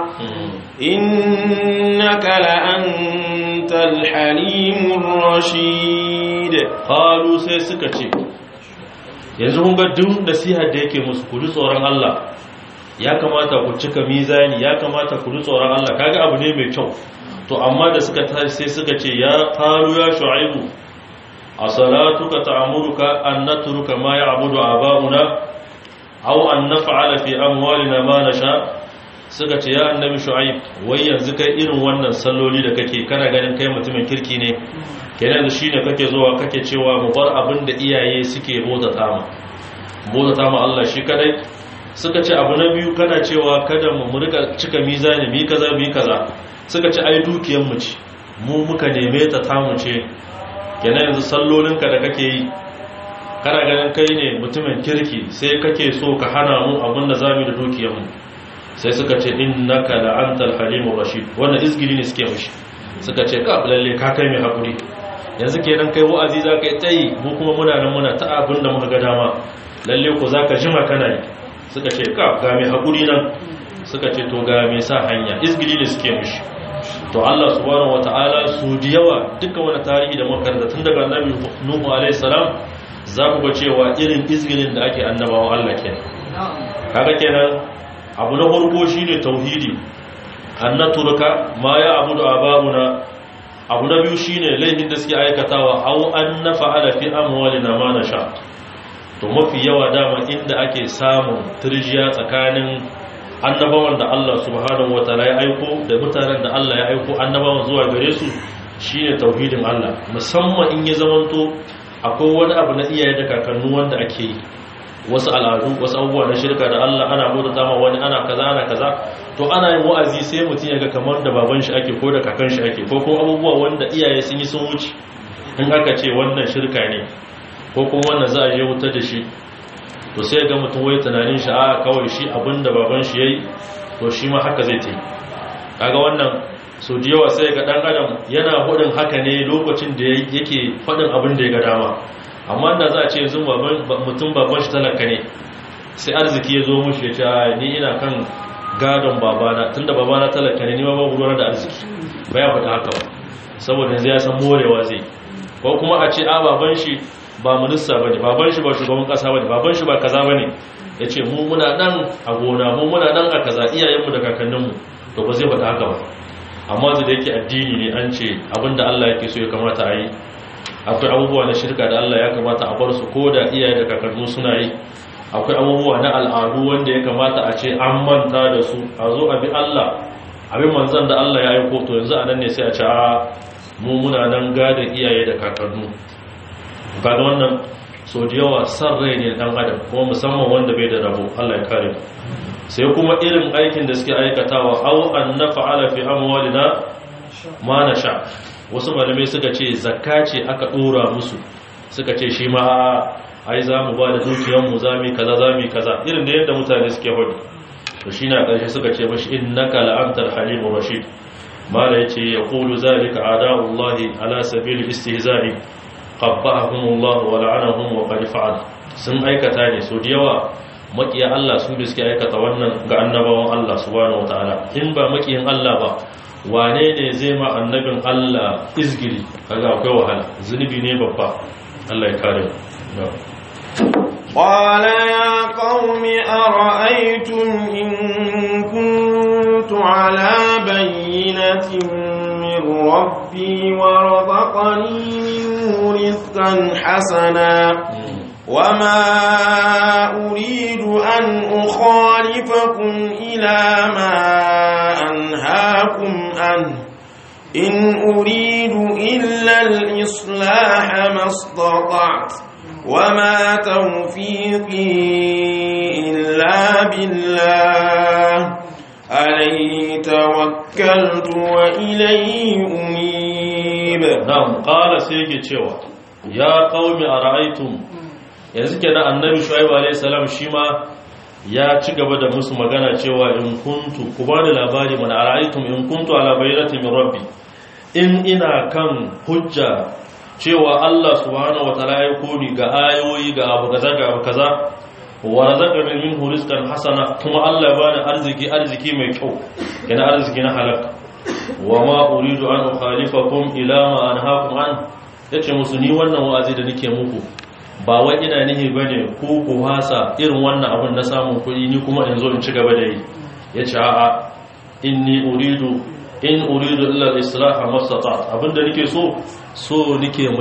إنك لأنت الحليم الرشيد. قالوا سيسكتي yanzu kun ga duk nasihar da yake musu ku ji tsoron Allah ya kamata ku cika mizani ya kamata ku ji tsoron Allah kaga abu ne mai kyau to amma da suka tashi sai suka ce ya qalu ya shu'aibu asalatuka ta'muruka an natruka ma ya'budu aba'una aw an naf'ala fi amwalina ma nasha suka ce ya annabi shu'aib wai yanzu kai irin wannan salloli da kake kana ganin kai mutumin kirki ne kenan da shine kake zuwa kake cewa mu bar abin da iyaye suke bota ma Allah shi kadai. Suka ce abu na biyu kana cewa kada mu rika cika mizani mi kaza suka ce ai dukiyar mu ce mu muka neme ta tamu ce kenan yanzu sallolinka da kake yi kana ganin kai ne mutumin kirki sai kake so ka hana mu abin da zamu da dukiyar mu sai suka ce innaka la antal halimur rashid wannan izgili ne suke mushi suka ce ka lalle ka kai mai hakuri yanzu kenan kai wa'azi zaka yi tayi mu kuma muna nan muna ta abin da muka ga dama lalle ko zaka jima kana yi suka ce ka ga mai hakuri nan suka ce to ga mai sa hanya izgili ne suke mushi. To Allah subhanahu wataala su da yawa dukkan wani tarihi da muka karanta tun daga annabi Nuhu alaihi salam za ku ga cewa irin izgilin da ake annabawa Allah kenan kaga kenan abu na farko shine tauhidi annaturuka ma ya abudu ababuna. Abu na biyu shine laifin da suke aikatawa au an nafa'ala fi amwalina ma nasha. To mafi yawa dama inda ake samun turjiya tsakanin annabawan da Allah subhanahu wataala ya aiko da mutanen da Allah ya aiko annabawan zuwa gare su shine tauhidin Allah musamman in ya zamanto akwai wani abu na iyaye da kakannu wanda ake yi wasu al'adu wasu abubuwa na shirka da Allah ana bauta ma wani ana kaza to ana yin wa'azi sai mutum ya ga kamar da baban shi ake ko da kakan shi ake ko kuma abubuwa wanda iyaye sun yi sun wuce in aka ce wannan shirka ne ko kuma wannan za a je wutar da shi to sai ga mutum wai tunanin shi a kawai shi abinda baban shi yayi to shi ma haka zai ta yi kaga wannan so da yawa sai ga dan adam yana hudin haka ne lokacin da yake fadin abin da ya ga dama, amma da za a ce yanzu mutum baban shi talaka ne sai arziki ya zo mushi ya ce ni ina kan gadon babana tunda babana talaka ne ni ma babu ruwa da arziki ba ya faɗa haka ba, saboda yanzu ya san morewa zai. ko kuma a ce baban shi ba minista bane, baban shi ba shugaban kasa bane, baban shi ba kaza bane, yace mu muna nan a gona, mu muna nan a kaza, iyayenmu da kakanninmu, to ba zai faɗa haka ba. amma da yake addini ne an ce abinda Allah yake so ya kamata a yi, akwai abubuwa na shirka da Allah ya kamata a bar su ko da iyaye da kakannu suna yi, akwai abubuwa na al'adu wanda ya kamata a ce an manta da su, a zo a bi Allah, abin manzan da Allah ya aiko, to yanzu a nan ne sai a ce mu muna nan gadon iyaye da kakannu. kaga wannan so da yawa san rai ne dan adam, kuma musamman wanda bai da rabo, Allah ya kare. sai kuma irin aikin da suke aikatawa, au an nafa'ala fi amwalina ma nasha. wasu malamai suka ce zakka ce aka dora musu, suka ce shi ma ai za mu ba da dukiyarmu za mu kaza za mu kaza, irin da yadda mutane suke hudu. to shi na ƙarshe suka ce mashi innaka la'antar halimur rashid. mala yace yaqulu zalika a'da'ullahi ala sabili istihza'i qabbahumullahu wa la'anahum wa qad fa'al. sun aikata ne so da yawa makiya Allah su da suke aikata wannan ga annabawan Allah subhanahu wataala. in ba makiyin Allah ba, wane ne zai ma annabin Allah izgili? kaga akwai wahala, zunubi ne babba. Allah ya kare mu. قال يا قوم أرأيتم إن كنت على بينة من ربي ورزقني منه رزقا حسنا وما أريد أن أخالفكم إلى ما أنهاكم عنه إن أريد إلا الإصلاح ما استطعت وما توفيقي إلا بالله عليه توكلت وإليه أنيب. نعم. قال سيكي تشوى يا قوم أرأيتم. yanzu kenan annabi shu'aib alayhi salam shi ma ya ci gaba da musu magana cewa in kuntu, ku bani labari mana, ara'aytum in kuntu ala bayyinatin min rabbi, in ina kan hujja cewa Allah subhanahu wataala ya koni ga ayoyi ga abu kaza ga abu kaza, wa razaqani minhu rizqan hasana, kuma Allah ya bani arziki mai kyau, yana arziki na halak, wa ma uridu an ukhalifakum ila ma anhaakum an. yace musu ni wannan wa'azi da nake muku ba wai ina nihi bane ku hasa irin wannan abin na samun kuɗi ni kuma in zo in ci gaba da yi. yace a'a, inni uridu illa al-islaha mastata'at. abinda nake so nake mu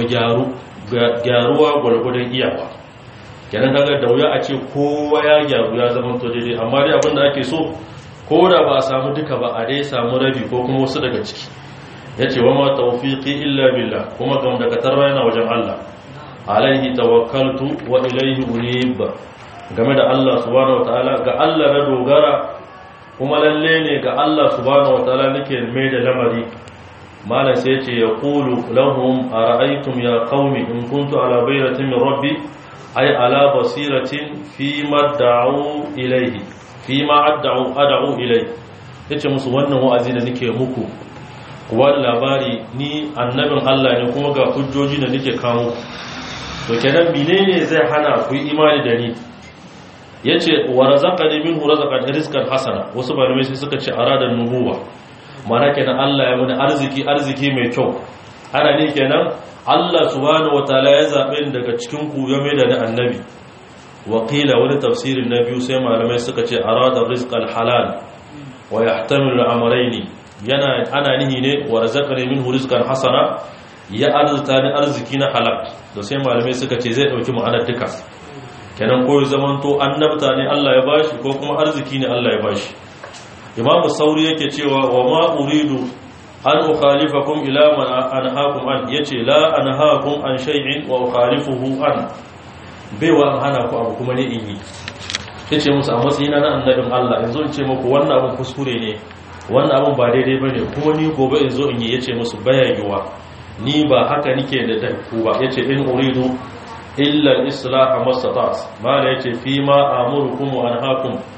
gyaruwa gwargwadon iyawa. kenan kaga da wuya a ce kowa ya gyaru ya zama to daidai, amma dai abinda ake so ko da ba a samu duka ba, a dai samu rabi ko kuma wasu daga ciki. yace wa ma tawfiqi illa billah, kuma gam daga tarwa yana wajen Allah. alaihi tawakkaltu wa ilaihi unib. game da Allah subhanahu wataala, ga Allah na dogara, kuma lalle ne ga Allah subhanahu wataala nake mai da lamari. malan sai yace yaqulu lahum ara'aytum ya qaumi in kuntu ala bayyinatin min rabbi, ay ala basiratin fi ma ad'u ilayhi, fi ma ad'u ilayhi. yace musu wannan wa'azi da nake muku, kuwa labari ni annabin Allah ne, kuma ga hujjoji da nake kawo. to kenan menene zai hana ku yi imani da ni? yace wa razaqani minhu razaqan rizqan hasana. wasu malamai sai suka ce aradan nubuwa, mana kenan Allah ya muni arziki mai kyau. ana ne kenan Allah subhanahu wataala ya zabe ni daga cikin ku ya maida ni annabi. Wakila wani tafsirin na biyu sai malamai suka ce arada rizqal halal wa yahtamilu al-amrayni, ana nihi ne wa razaqani minhu rizqan hasana, ya arzuta ni arziki na halal. da sai malamai suka ce zai dauki ma'anar duka, kenan ko zamanto annabta ne Allah ya bashi ko kuma arziki ne Allah ya bashi. Imam Sauri yake cewa wa ma uridu an ukhalifakum ila man anhaakum an, yace la anhaakum an shay'in wa ukhalifuhu an, bai wa hana ku abu kuma ne in yi. yace musu a matsayina na annabin Allah in zo in ce muku wannan abun kuskure ne, wannan abun ba daidai bane, kuma ni gobe in zo in yi. yace musu baya yiwa, ni ba haka nike da ku ba. yace in uridu illa al-islah mastata'at. mala yace fi ma amurukum wa anhaakum,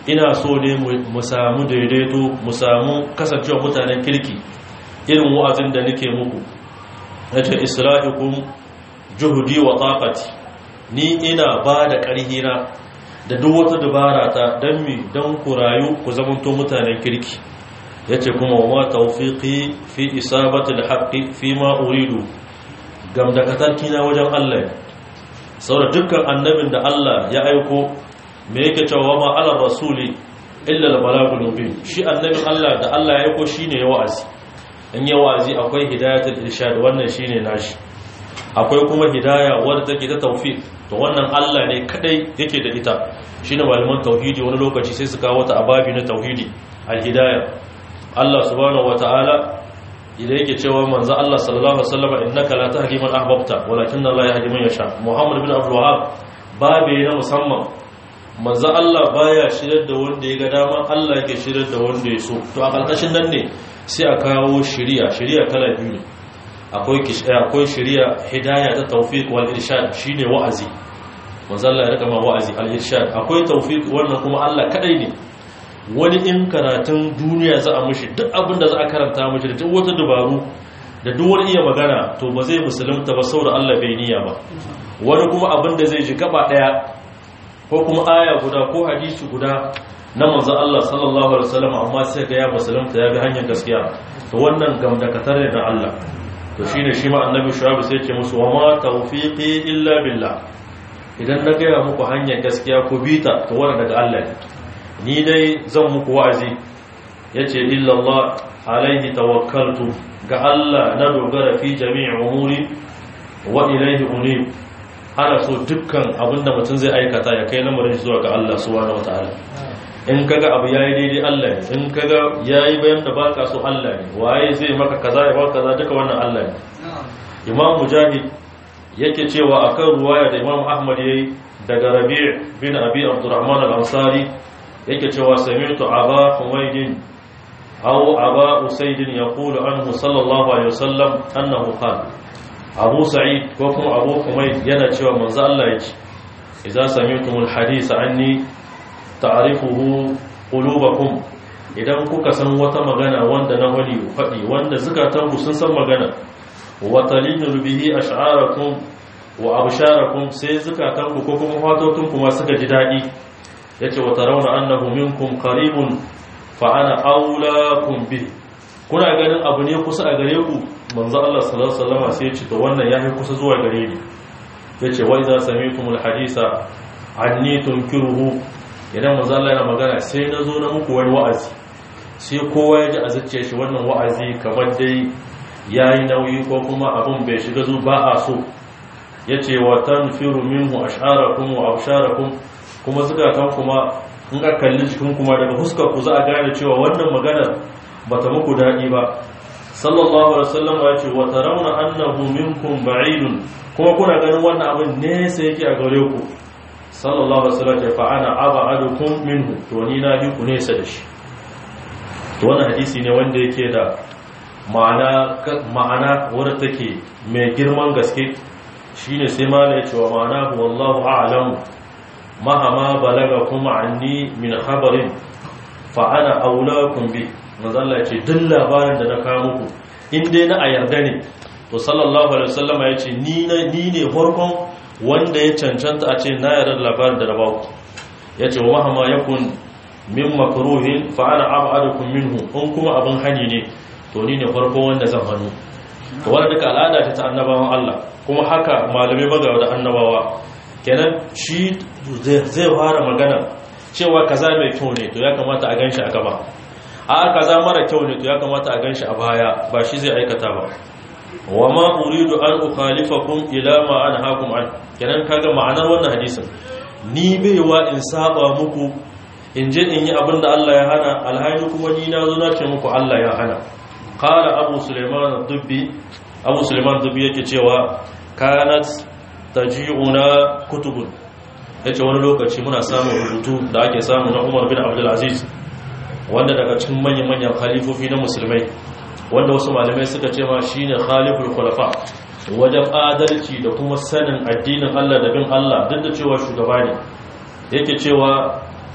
ina so ne mu samu daidaito mu samu kasancewa mutanen kirki irin wa'azin da nake muku yace isra'ikum juhudi wa taqati ni ina ba da ƙarhi na da duk wata dabara ta dan ku rayu ku zamanto mutanen kirki yace kuma wa tawfiqi fi isabati alhaqi fi ma uridu gamdakatarki na wajen Allah saboda dukkan annabin da Allah ya aiko me yake cewa ma ala rasuli illa al-balagul mubin shi annabin Allah da Allah ya aiko shine ya wa'azi in ya wa'azi akwai hidayatul irshad wannan shine nashi akwai kuma hidaya wadda take ta tawfiq to wannan Allah ne kadai yake da ita shine malaman tauhidi wani lokaci sai su kawo ta ababi na tauhidi al-hidayah Allah subhanahu wataala idan yake cewa manzo Allah sallallahu alaihi wasallam innaka la tahdi man ahbabta walakin Allah yahdi man yasha Muhammad bin Abdul Wahhab babe na musamman manzo Allah baya shirar da wanda ya ga dama Allah yake shirar da wanda ya so to a kalkashin nan ne sai a kawo shari'a kala biyu ne akwai shari'a hidayah ta tawfiq wal irshad shine wa'azi manzo Allah ya rika ma wa'azi al irshad akwai tawfiq wannan kuma Allah kadai ne wani in karatun duniya za a mushi duk abinda za a karanta mushi da duk wata dabaru da duk wani iya magana to ba zai musulunta ba saboda Allah bai niyya ba wani kuma abinda zai ji gaba daya ko kuma aya guda ko hadisi guda na manzon Allah sallallahu alaihi wasallam amma sai ga ya musulunta ya bi hanyar gaskiya to wannan gamdakatar ne da Allah to shine shi ma annabi shu'aib sai ya ce musu wa ma tawfiqi illa billah idan na ga muku hanyar gaskiya ku bita to wannan daga Allah ne ni dai zan muku wa'azi yace illa Allah alaihi tawakkaltu ga Allah na dogara fi jami'i umuri wa ilayhi unib ana so dukkan abinda mutum zai aikata ya kai lamarin zuwa ga Allah subhanahu wataala in kaga abu yayi daidai Allah ne in kaga yayi bayan da baka so Allah ne waye zai maka kaza ya baka kaza duka wannan Allah ne Imam Mujahid yake cewa akan ruwaya da Imam Ahmad yayi daga Rabi' bin Abi Abdurrahman al-Ansari yake cewa sami'tu Aba Humaydin aw Aba Usayd yaqulu anhu sallallahu alaihi wasallam annahu qala Abu Sa'id ko kuma Abu Humayd yana cewa manzo Allah yake idza sami'tumul hadith anni ta'rifuhu qulubakum idan kuka san wata magana wanda na wali fadi wanda zukatanku sun san magana wa talinu bihi ash'arakum wa absharakum sai zukatanku ko kuma fatotunku ma suka ji dadi yace wa tarawna annahu minkum qaribun fa ana aulakum bi kuna ganin abu ne kusa a gare ku manzo Allah sallallahu alaihi wasallam sai ya ce to wannan yafi kusa zuwa gare ni yace wa idza sami'tumul hadisa anni tunkiruhu idan manzo Allah yana magana sai nazo na muku wani wa'azi sai kowa ya ji a zuciyar shi wannan wa'azi kamar dai yayi nauyi ko kuma abun bai shiga zu ba a so yace wa tanfiru minhu ash'arakum wa absharakum kuma zukatan kuma in ka kalli cikin kuma daga huskar ku za a gane cewa wannan magana bata muku dadi ba sallallahu alaihi wasallam ya ce wa tarawna annahu minkum ba'idun kuma kuna ganin wannan abin ne sai yake a gare ku sallallahu alaihi wasallam ya fa ana ab'adukum minhu to ni na bi ku nesa da shi to wannan hadisi ne wanda yake da ma'ana wadda take mai girman gaske shine sai mala ya ce wa ma'ana wallahu a'lamu mahama balagakum anni min khabarin fa ana aulakum bi manzo Allah ya ce duk labarin da na kawo muku in dai na a yarda ne to sallallahu alaihi wasallam ya ce ni ne farkon wanda ya cancanta a ce na yarda labarin da na ba ku ya ce wa mahama yakun min makruhin fa ana ab'adukum minhu in kuma abin hani ne to ni ne farkon wanda zan hannu to wannan duka al'ada ta annabawan Allah kuma haka malamai magawa da annabawa kenan shi zai fara magana cewa kaza mai kyau ne to ya kamata a ganshi a gaba a kaza mara kyau ne to ya kamata a ganshi a baya ba shi zai aikata ba wa ma uridu an ukhalifakum ila ma anhaakum an kenan kaga ma'anar wannan hadisin ni baiwa in saba muku in je in yi abinda Allah ya hana alhaini kuma ni na zo na ce muku Allah ya hana qala abu sulaiman ad-dubbi yake cewa kanat taji'una kutubun yace wani lokaci muna samun rubutu da ake samu na Umar bin Abdul Aziz wanda daga cikin manyan khalifofi na musulmai wanda wasu malamai suka ce ma shine khaliful khulafa wajen adalci da kuma sanin addinin Allah da bin Allah duk da cewa shugaba ne yake cewa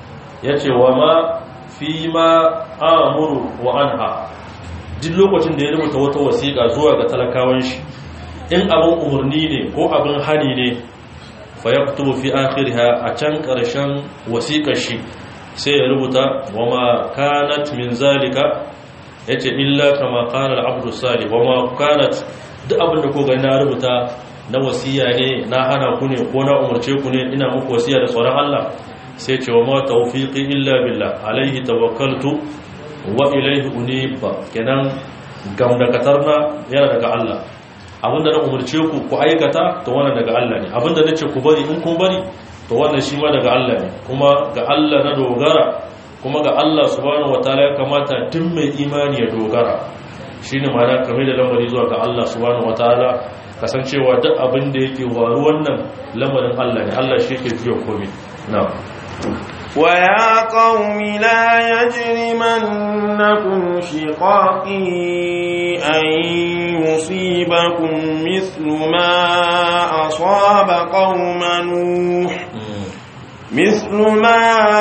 yace wa ma fi ma amuru wa anha duk lokacin da ya rubuta wata wasiƙa zuwa ga talakawan shi in abin umarni ne ko abin hani ne fa yaktubu fi akhiriha a can ƙarshen wasiƙar shi sai ya rubuta wa ma kanat min zalika yace illa kama qala al-abdu salih wa ma kanat duk abin da ko ga na rubuta na wasiya ne na hana ku ne ko na umarce ku ne ina muku wasiya da tsoron Allah sai ce wa ma tawfiqi illa billah alaihi tawakkaltu wa ilayhi unib kenan gamdakatarna yana daga Allah abinda na umarce ku ku aikata to wannan daga Allah ne abinda nace ku bari in kun bari to wannan shi ma daga Allah ne kuma ga Allah na dogara kuma ga Allah subhanahu wataala ya kamata tun mai imani ya dogara shine ma'ana kamar da lamari zuwa ga Allah subhanahu wataala kasancewa duk abin da yake waru wannan lamarin Allah ne Allah shi yake juya komai na'am wa ya qaumi la yajrimannakum shiqaqi an yusibakum mithlu ma asaba qauma nuh mithlu ma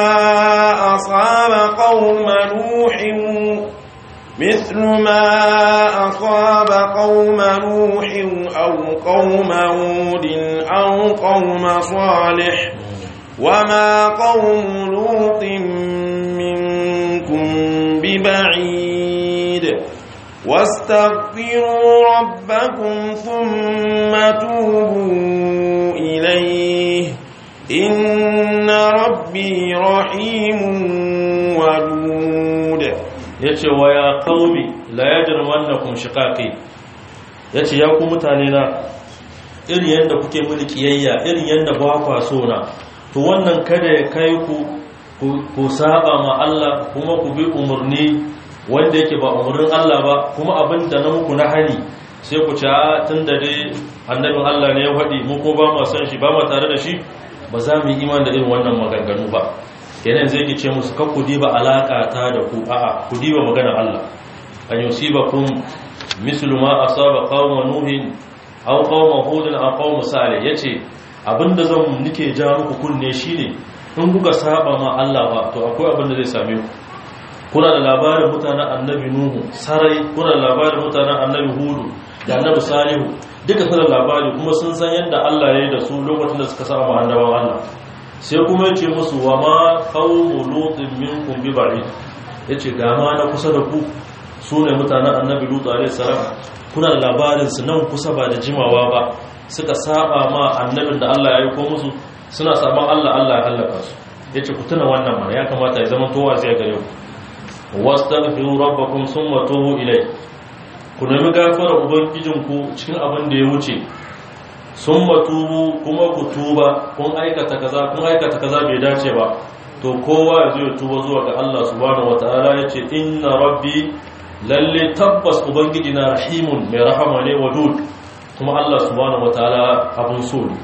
asaba qauma nuh مثل ما أصاب قوم نوح أو قوم هود أو قوم صالح وما قوم لوط منكم ببعيد واستغفروا ربكم ثم توبوا إليه إن ربي رحيم ودود yace wa ya qaumi la yajrimannakum shiqaqi yace ya ku mutane na irin yanda kuke mini kiyayya irin yanda ba ku so na to wannan kada ya kai ku saba ma Allah kuma ku bi umurni wanda yake ba umurnin Allah ba kuma abinda na muku na hani sai ku ci tunda dai annabin Allah ne ya faɗi mu ko ba mu san shi ba mu tare da shi ba za mu yi imani da irin wannan maganganu ba kenan zai ce musu kakku diba alaka ta da ku a'a ku diba magana Allah an yusibakum mislu ma asaba qauma nuhin aw qauma hudin aw qauma salih yace abinda zan nike ja muku kunne shine in kuka saba ma Allah ba to akwai abinda zai same ku kuna da labarin mutanen annabi nuhu sarai kuna da labarin mutanen annabi hudu da annabi salihu duka suna labari kuma sun san yadda Allah ya yi da su lokacin da suka saba ma annabawan Allah sai kuma yace musu wa ma qawmu lutin minkum bi ba'id yace ga ma na kusa da ku sune mutanen annabi lut alayhi salam kuna da labarin su nan kusa ba da jimawa ba suka saba ma annabin da Allah ya aika musu suna saban Allah Allah ya halaka su yace ku tuna wannan mana ya kamata ya zama towa sai gare ku wastaghfiru rabbakum thumma tubu ilayhi ku nemi gafara ubangijinku cikin abin da ya wuce sun matubu kuma ku tuba kun aikata kaza bai dace ba to kowa ya zo tuba zuwa ga Allah subhanahu wataala yace inna rabbi lalle tabbas ubangiji na rahimun mai rahama ne wadud kuma Allah subhanahu wataala abun so ne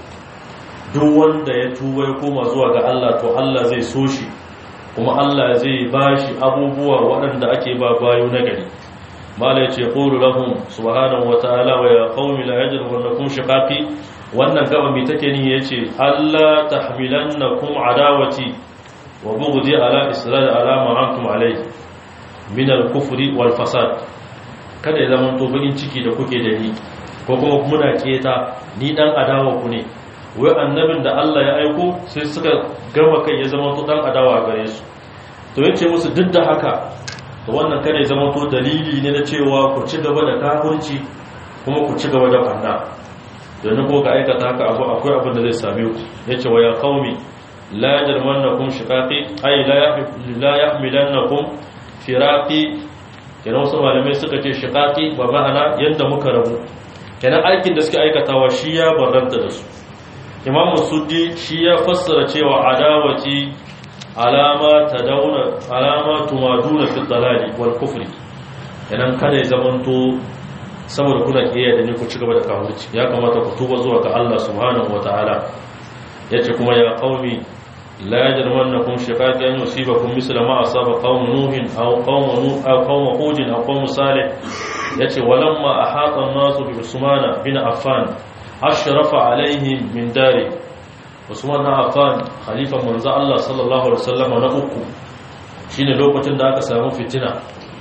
duk wanda ya tuba ya koma zuwa ga Allah to Allah zai so shi kuma Allah zai bashi abubuwa waɗanda ake ba bayu na gari mala yace qulu lahum subhanahu wataala wa ya qaumi la yajrimannakum shiqaqi wannan gaba mai take ni yace Allah tahmilannakum adawati wa bughdi ala israr ala ma antum alayhi min al-kufri wal fasad kada ya zama to bakin ciki da kuke da ni ko kuma muna keta ni dan adawa ku ne wai annabin da Allah ya aiko sai suka gama kai ya zama to dan adawa gare su to yace musu duk da haka to wannan kada ya zama to dalili ne na cewa ku ci gaba da kafirci kuma ku ci gaba da banna don ko ka aikata haka akwai abin da zai same ku yace wa ya qaumi la yajrimannakum shiqaqi ay la yahmilannakum firaqi kenan wasu malamai suka ce shiqaqi ba ma'ana yanda muka rabu kenan aikin da suke aikatawa shi ya barranta da su imam suddi shi ya fassara cewa adawati alama tumaduna fi dalali wal kufri kenan kada ya zamanto saboda kuna kiyaye da ni ku cigaba da kafirci ya kamata ku tuba zuwa ga Allah subhanahu wataala yace kuma ya qaumi la yajrimannakum shiqaqi an yusibakum misla ma asaba qaum nuhin aw qaum hudin aw qaum salih yace walamma ahata an-nasu bi usmana bin affan ashrafa alaihim min dari Usman na Affan khalifan manzo Allah sallallahu alaihi wasallam na uku shine lokacin da aka samu fitina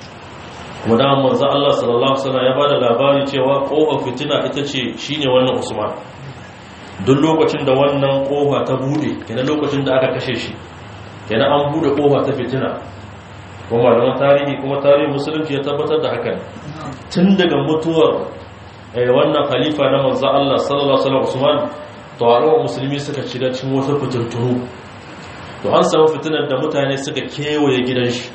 kuma da manzo Allah sallallahu alaihi wasallam ya bada labari cewa kofar fitina ita ce shine wannan Usman. Duk lokacin da wannan kofa ta bude kenan lokacin da aka kashe shi kenan an bude kofa ta fitina. Kuma malaman tarihi kuma tarihin musulunci ya tabbatar da hakan tun daga mutuwar wannan khalifa na manzo Allah sallallahu alaihi wasallam Usman to al'ummar musulmi suka shiga cikin wata fitintunu. To an samu fitinar da mutane suka kewaye gidan shi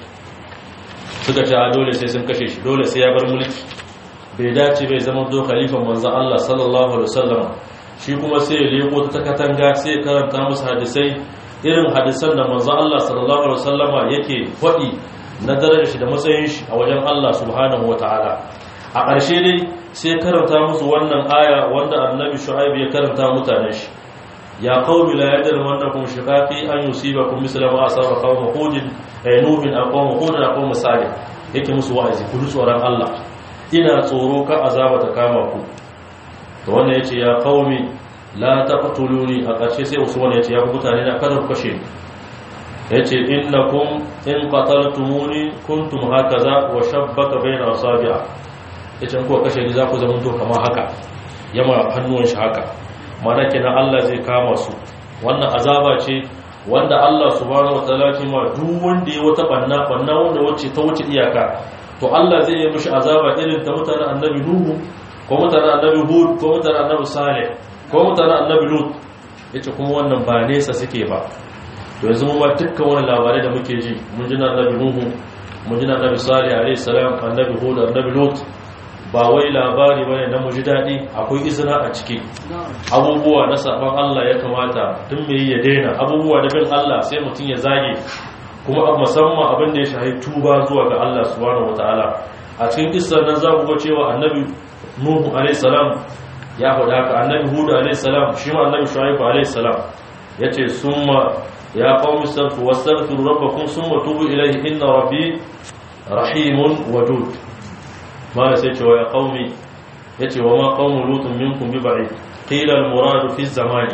suka ce dole sai sun kashe shi, dole sai ya bar mulki, bai dace bai zama do khalifan manzo Allah sallallahu alaihi wasallam. Shi kuma sai ya leko ta katanga sai ya karanta musu hadisai irin hadisan da manzo Allah sallallahu alaihi wasallama yake faɗi na darajar shi da matsayin shi a wajen Allah subhanahu wataala. A ƙarshe dai sai karanta musu wannan aya wanda annabi Shu'aib ya karanta mutanen shi, ya qaumi la yajrimannakum shiqaqi an yusibakum misla ma asaba qawma hud nuhin aw qawma hud aw qawma salih. Yake musu wa'azi ku tsoron Allah, ina tsoro ka azaba ta kama ku. To wannan yace ya qaumi la taqtuluni, a ƙarshe sai Usman yace ya ku mutane na kada ku kashe ni. Yace innakum in qataltumuni kuntum hakaza wa shabbaka bayna asabi'a. Yace ko kashe ni za ku zama to kamar haka, yamma hannuwan shi haka, mana kenan Allah zai kama su. Wannan azaba ce wanda Allah subhanahu wataala ce ma duk wanda ya wata banna wanda wacce ta wuce iyaka to Allah zai yi mishi azaba irin ta mutanen annabi Nuhu ko mutanen annabi Hud ko mutanen annabi Salih ko mutanen annabi Lut. Yace kuma wannan ba nesa suke ba. To yanzu mu ma dukkan wannan labarai da muke ji, mun ji na annabi Nuhu, mun ji na annabi Salih alaihi salam, annabi Hud, annabi Lut, ba wai labari bane na muji dadi, akwai izina a ciki. Abubuwa na saban Allah ya kamata tun me ya daina, abubuwa da bin Allah sai mutun ya zage, kuma musamman abin da ya shahi tuba zuwa ga Allah subhanahu wataala. A cikin kissar nan za ku ga cewa annabi Nuhu alaihi salam ya faɗa haka, annabi Hud alaihi salam, shi ma annabi Shu'aib alaihi salam yace summa ya qaumi wastaghfiru rabbakum summa tubu ilayhi inna rabbi rahimun wadud. ما سيتوا يا قومي يتي وما قوم لوط منكم ببعيد قيل المراد في الزمان.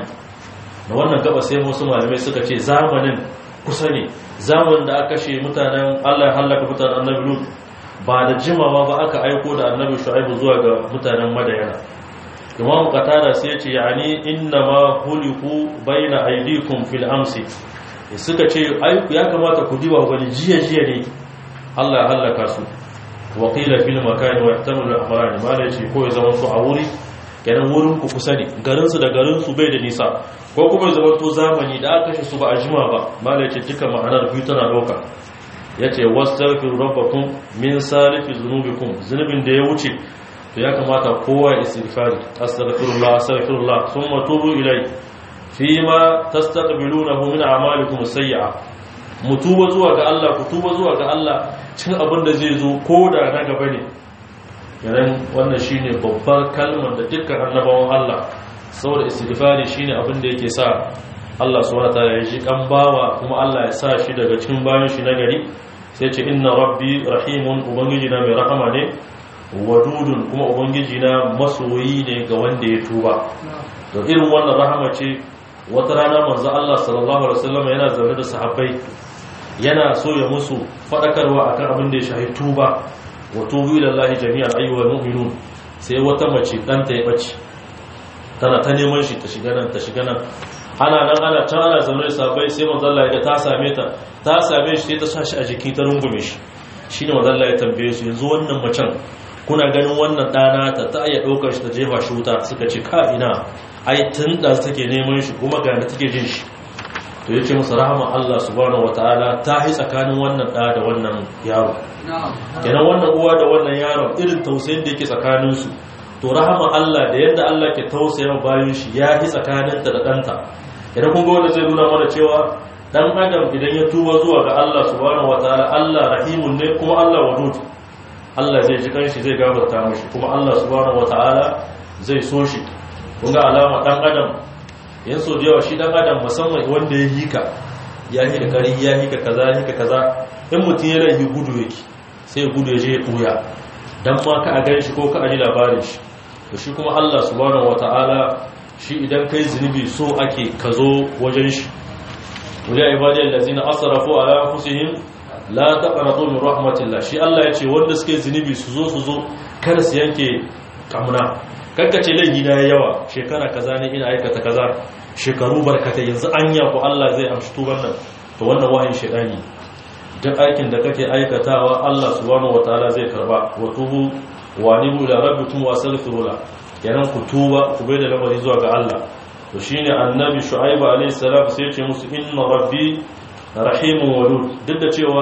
da wannan gaba sai wasu malamai suka ce zamanin kusa ne, zamanin da aka kashe mutanen Allah ya halaka mutanen annabi Lut ba da jimawa ba aka aiko da annabi Shu'aib zuwa ga mutanen Madayana. Imam Qatada sai ya ce yani inna ma huliku baina aydikum fil amsi. Suka ce aiku ya kamata ku diba wani jiya ne Allah ya halaka su. Waƙila fil makani wa yahtamilu al-amrani, ma da yace ko ya zama su a wuri kenan wurin ku kusa ne, garin su da garin su bai da nisa, ko kuma ya zama to zamani da aka kashe su ba a jima ba, ma da yace duka ma'anar biyu tana dauka. Yace wastaghfiru rabbakum min salifi dhunubikum, zunubin da ya wuce to ya kamata kowa ya istighfari, astaghfirullah thumma tubu ilai fima tastaqbilunahu min a'malikum as-sayyi'ah. Mutuba zuwa ga Allah, ku tuba zuwa ga Allah cin abin da zai zo ko da na gaba ne. Yanan wannan shine babbar kalmar da dukkan annabawan Allah, saboda istighfari shine abin da yake sa Allah subhanahu wataala ya ji kan bawa, kuma Allah ya sa shi daga cikin bayan shi na gari. Sai ce inna rabbi rahimun, ubangiji na mai rahama ne, wadudun, kuma ubangiji na masoyi ne ga wanda ya tuba. To irin wannan rahama ce wata rana manzo Allah sallallahu alaihi wasallam yana zaune da sahabbai, yana so ya musu fadakarwa akan abin da ya shahi tuba, wa tubu ila Allah jami'an ayyuhal mu'minun. Sai wata mace danta ya bace, tana ta neman shi, ta shiga nan ta shiga nan, ana zaune da sahabbai. Sai manzo Allah ya ga ta same shi, sai ta sa shi a jiki ta rungume shi. Shine manzo Allah ya tambaye su, yanzu wannan macen kuna ganin wannan dana ta iya daukar shi ta jefa shi wuta? Suka ce ka ina, ai tun da take neman shi kuma ga take jin shi. To yace musu rahama Allah subhanahu wataala ta yi tsakanin wannan da da wannan yaro. Kenan wannan uwa da wannan yaron irin tausayin da yake tsakanin su, to rahama Allah da yadda Allah ke tausaya bayan shi ya yi tsakanin ta da danta. Idan kun ga wanda zai nuna mana cewa dan adam idan ya tuba zuwa ga Allah subhanahu wataala, Allah rahimun ne kuma Allah wadud. Allah zai ji kanshi, zai gafarta mishi, kuma Allah subhanahu wataala zai so shi. Kun ga alama dan adam yan so da yawa shi dan adam musamman wanda ya hika da kari, ya hika kaza, in mutum yana yi gudu yake, sai gudu ya je ya ɓuya dan ma ka a gan shi ko ka a ji labarin shi. To shi kuma Allah subhanahu wataala shi idan kai zunubi so ake ka zo wajen shi wuli ibadiyar lazina asrafu ala anfusihim la taqnatu min rahmatillah shi Allah ya ce wanda suke zunubi su zo kada su yanke kamuna kankace laifi na yawa shekara kaza ne ina aikata kaza shekaru barkata yanzu anya ko Allah zai amshi tuban nan to wannan wahayin shedani duk aikin da kake aikatawa Allah subhanahu wataala zai karba wa tubu wa nibu ila rabbikum wastaghfiru la yanan ku tuba ku bai da lamari zuwa ga Allah to shine annabi shu'aib alayhi salam sai ya ce musu inna rabbi rahimun walud duk da cewa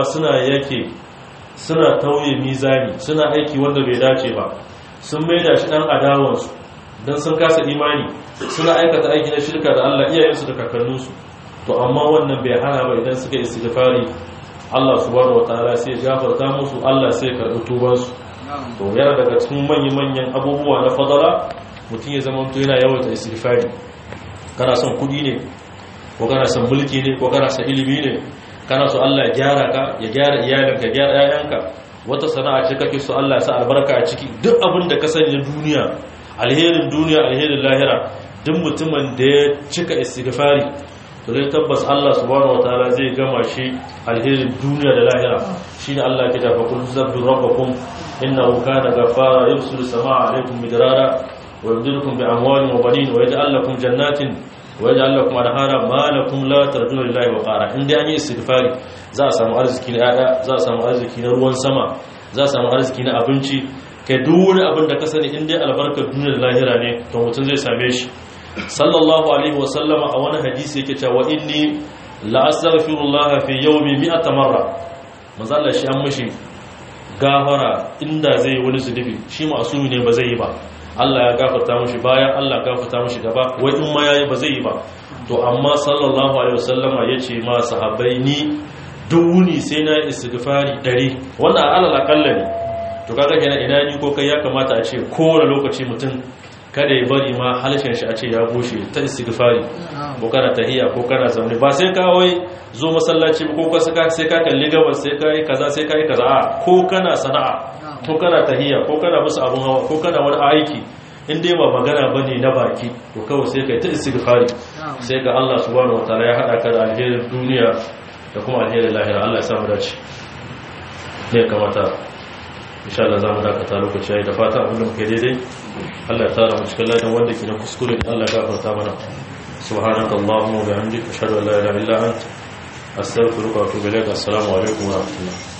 suna tauye mizani suna aiki wanda bai dace ba sun maida shi dan adawansu dan sun kasa imani suna aikata aiki na shirka da Allah iyayensu da kakanninsu to amma wannan bai hana ba idan suka istighfari Allah subhanahu wataala sai ya gafarta musu Allah sai ya karbi tubansu to yana daga cikin manyan abubuwa na fadala mutum ya zama to yana yawaita istighfari kana son kudi ne ko kana son mulki ne ko kana son ilimi ne kana so Allah ya gyara ka ya gyara iyalinka ya gyara yayanka wata sana'a ce kake so Allah ya sa albarka a ciki duk abin da ka sani duniya alherin lahira duk mutumin da ya cika istighfari to dai tabbas Allah subhanahu wataala zai gama shi alherin duniya da lahira shine Allah ya tafa kullu sabbi rabbakum innahu kana ghaffara yursilu samaa alaykum midrara wa yumdidukum bi amwalin wa banin wa yaj'al lakum jannatin wa yaj'al lakum anhara ma lakum la tarjuna lillahi wa qara inda an yi istighfari za a samu arziki na yaya za a samu arziki na ruwan sama za a samu arziki na abinci kai duk wani abin da ka sani inda albarkar duniya da lahira ne to mutum zai same shi sallallahu alaihi wasallama a wani hadisi yake cewa inni la astaghfirullah fi yawmi 100 marra manzo Allah shi an mishi gafara inda zai wani zunubi shi ma'asumi ne ba zai yi ba Allah ya gafarta mishi bayan Allah gafarta mishi gaba wai in ma yayi ba zai yi ba to amma sallallahu alaihi wasallama yace ma sahabbai ni duk wuni sai na istighfari 100 wannan alal akalla ne to kaga kenan ina ni ko kai ya kamata a ce kowane lokaci mutum kada ya bari ma halshen shi a ce ya bushe ta istighfari ko kana tahiyya ko kana zaune ba sai ka wai zo masallaci ko ka saka sai ka kalli gabas sai kai kaza sai kai kaza ko kana sana'a ko kana tahiyya ko kana musu abun hawa ko kana wani aiki in dai ba magana bane na baki to kawai sai kai ta istighfari sai ga Allah subhanahu wataala ya hada ka da alherin duniya da kuma alherin lahira Allah ya samu dace ne kamata insha Allah zamu dakata lokaci yayi da fata abin da muke daidai Allah ya tsara mu cikin ladan wanda ke na kuskure Allah ya gafarta mana subhanakallahumma wa bihamdika ashhadu an la ilaha illa anta astaghfiruka wa atubu ilaik assalamu alaikum wa rahmatullahi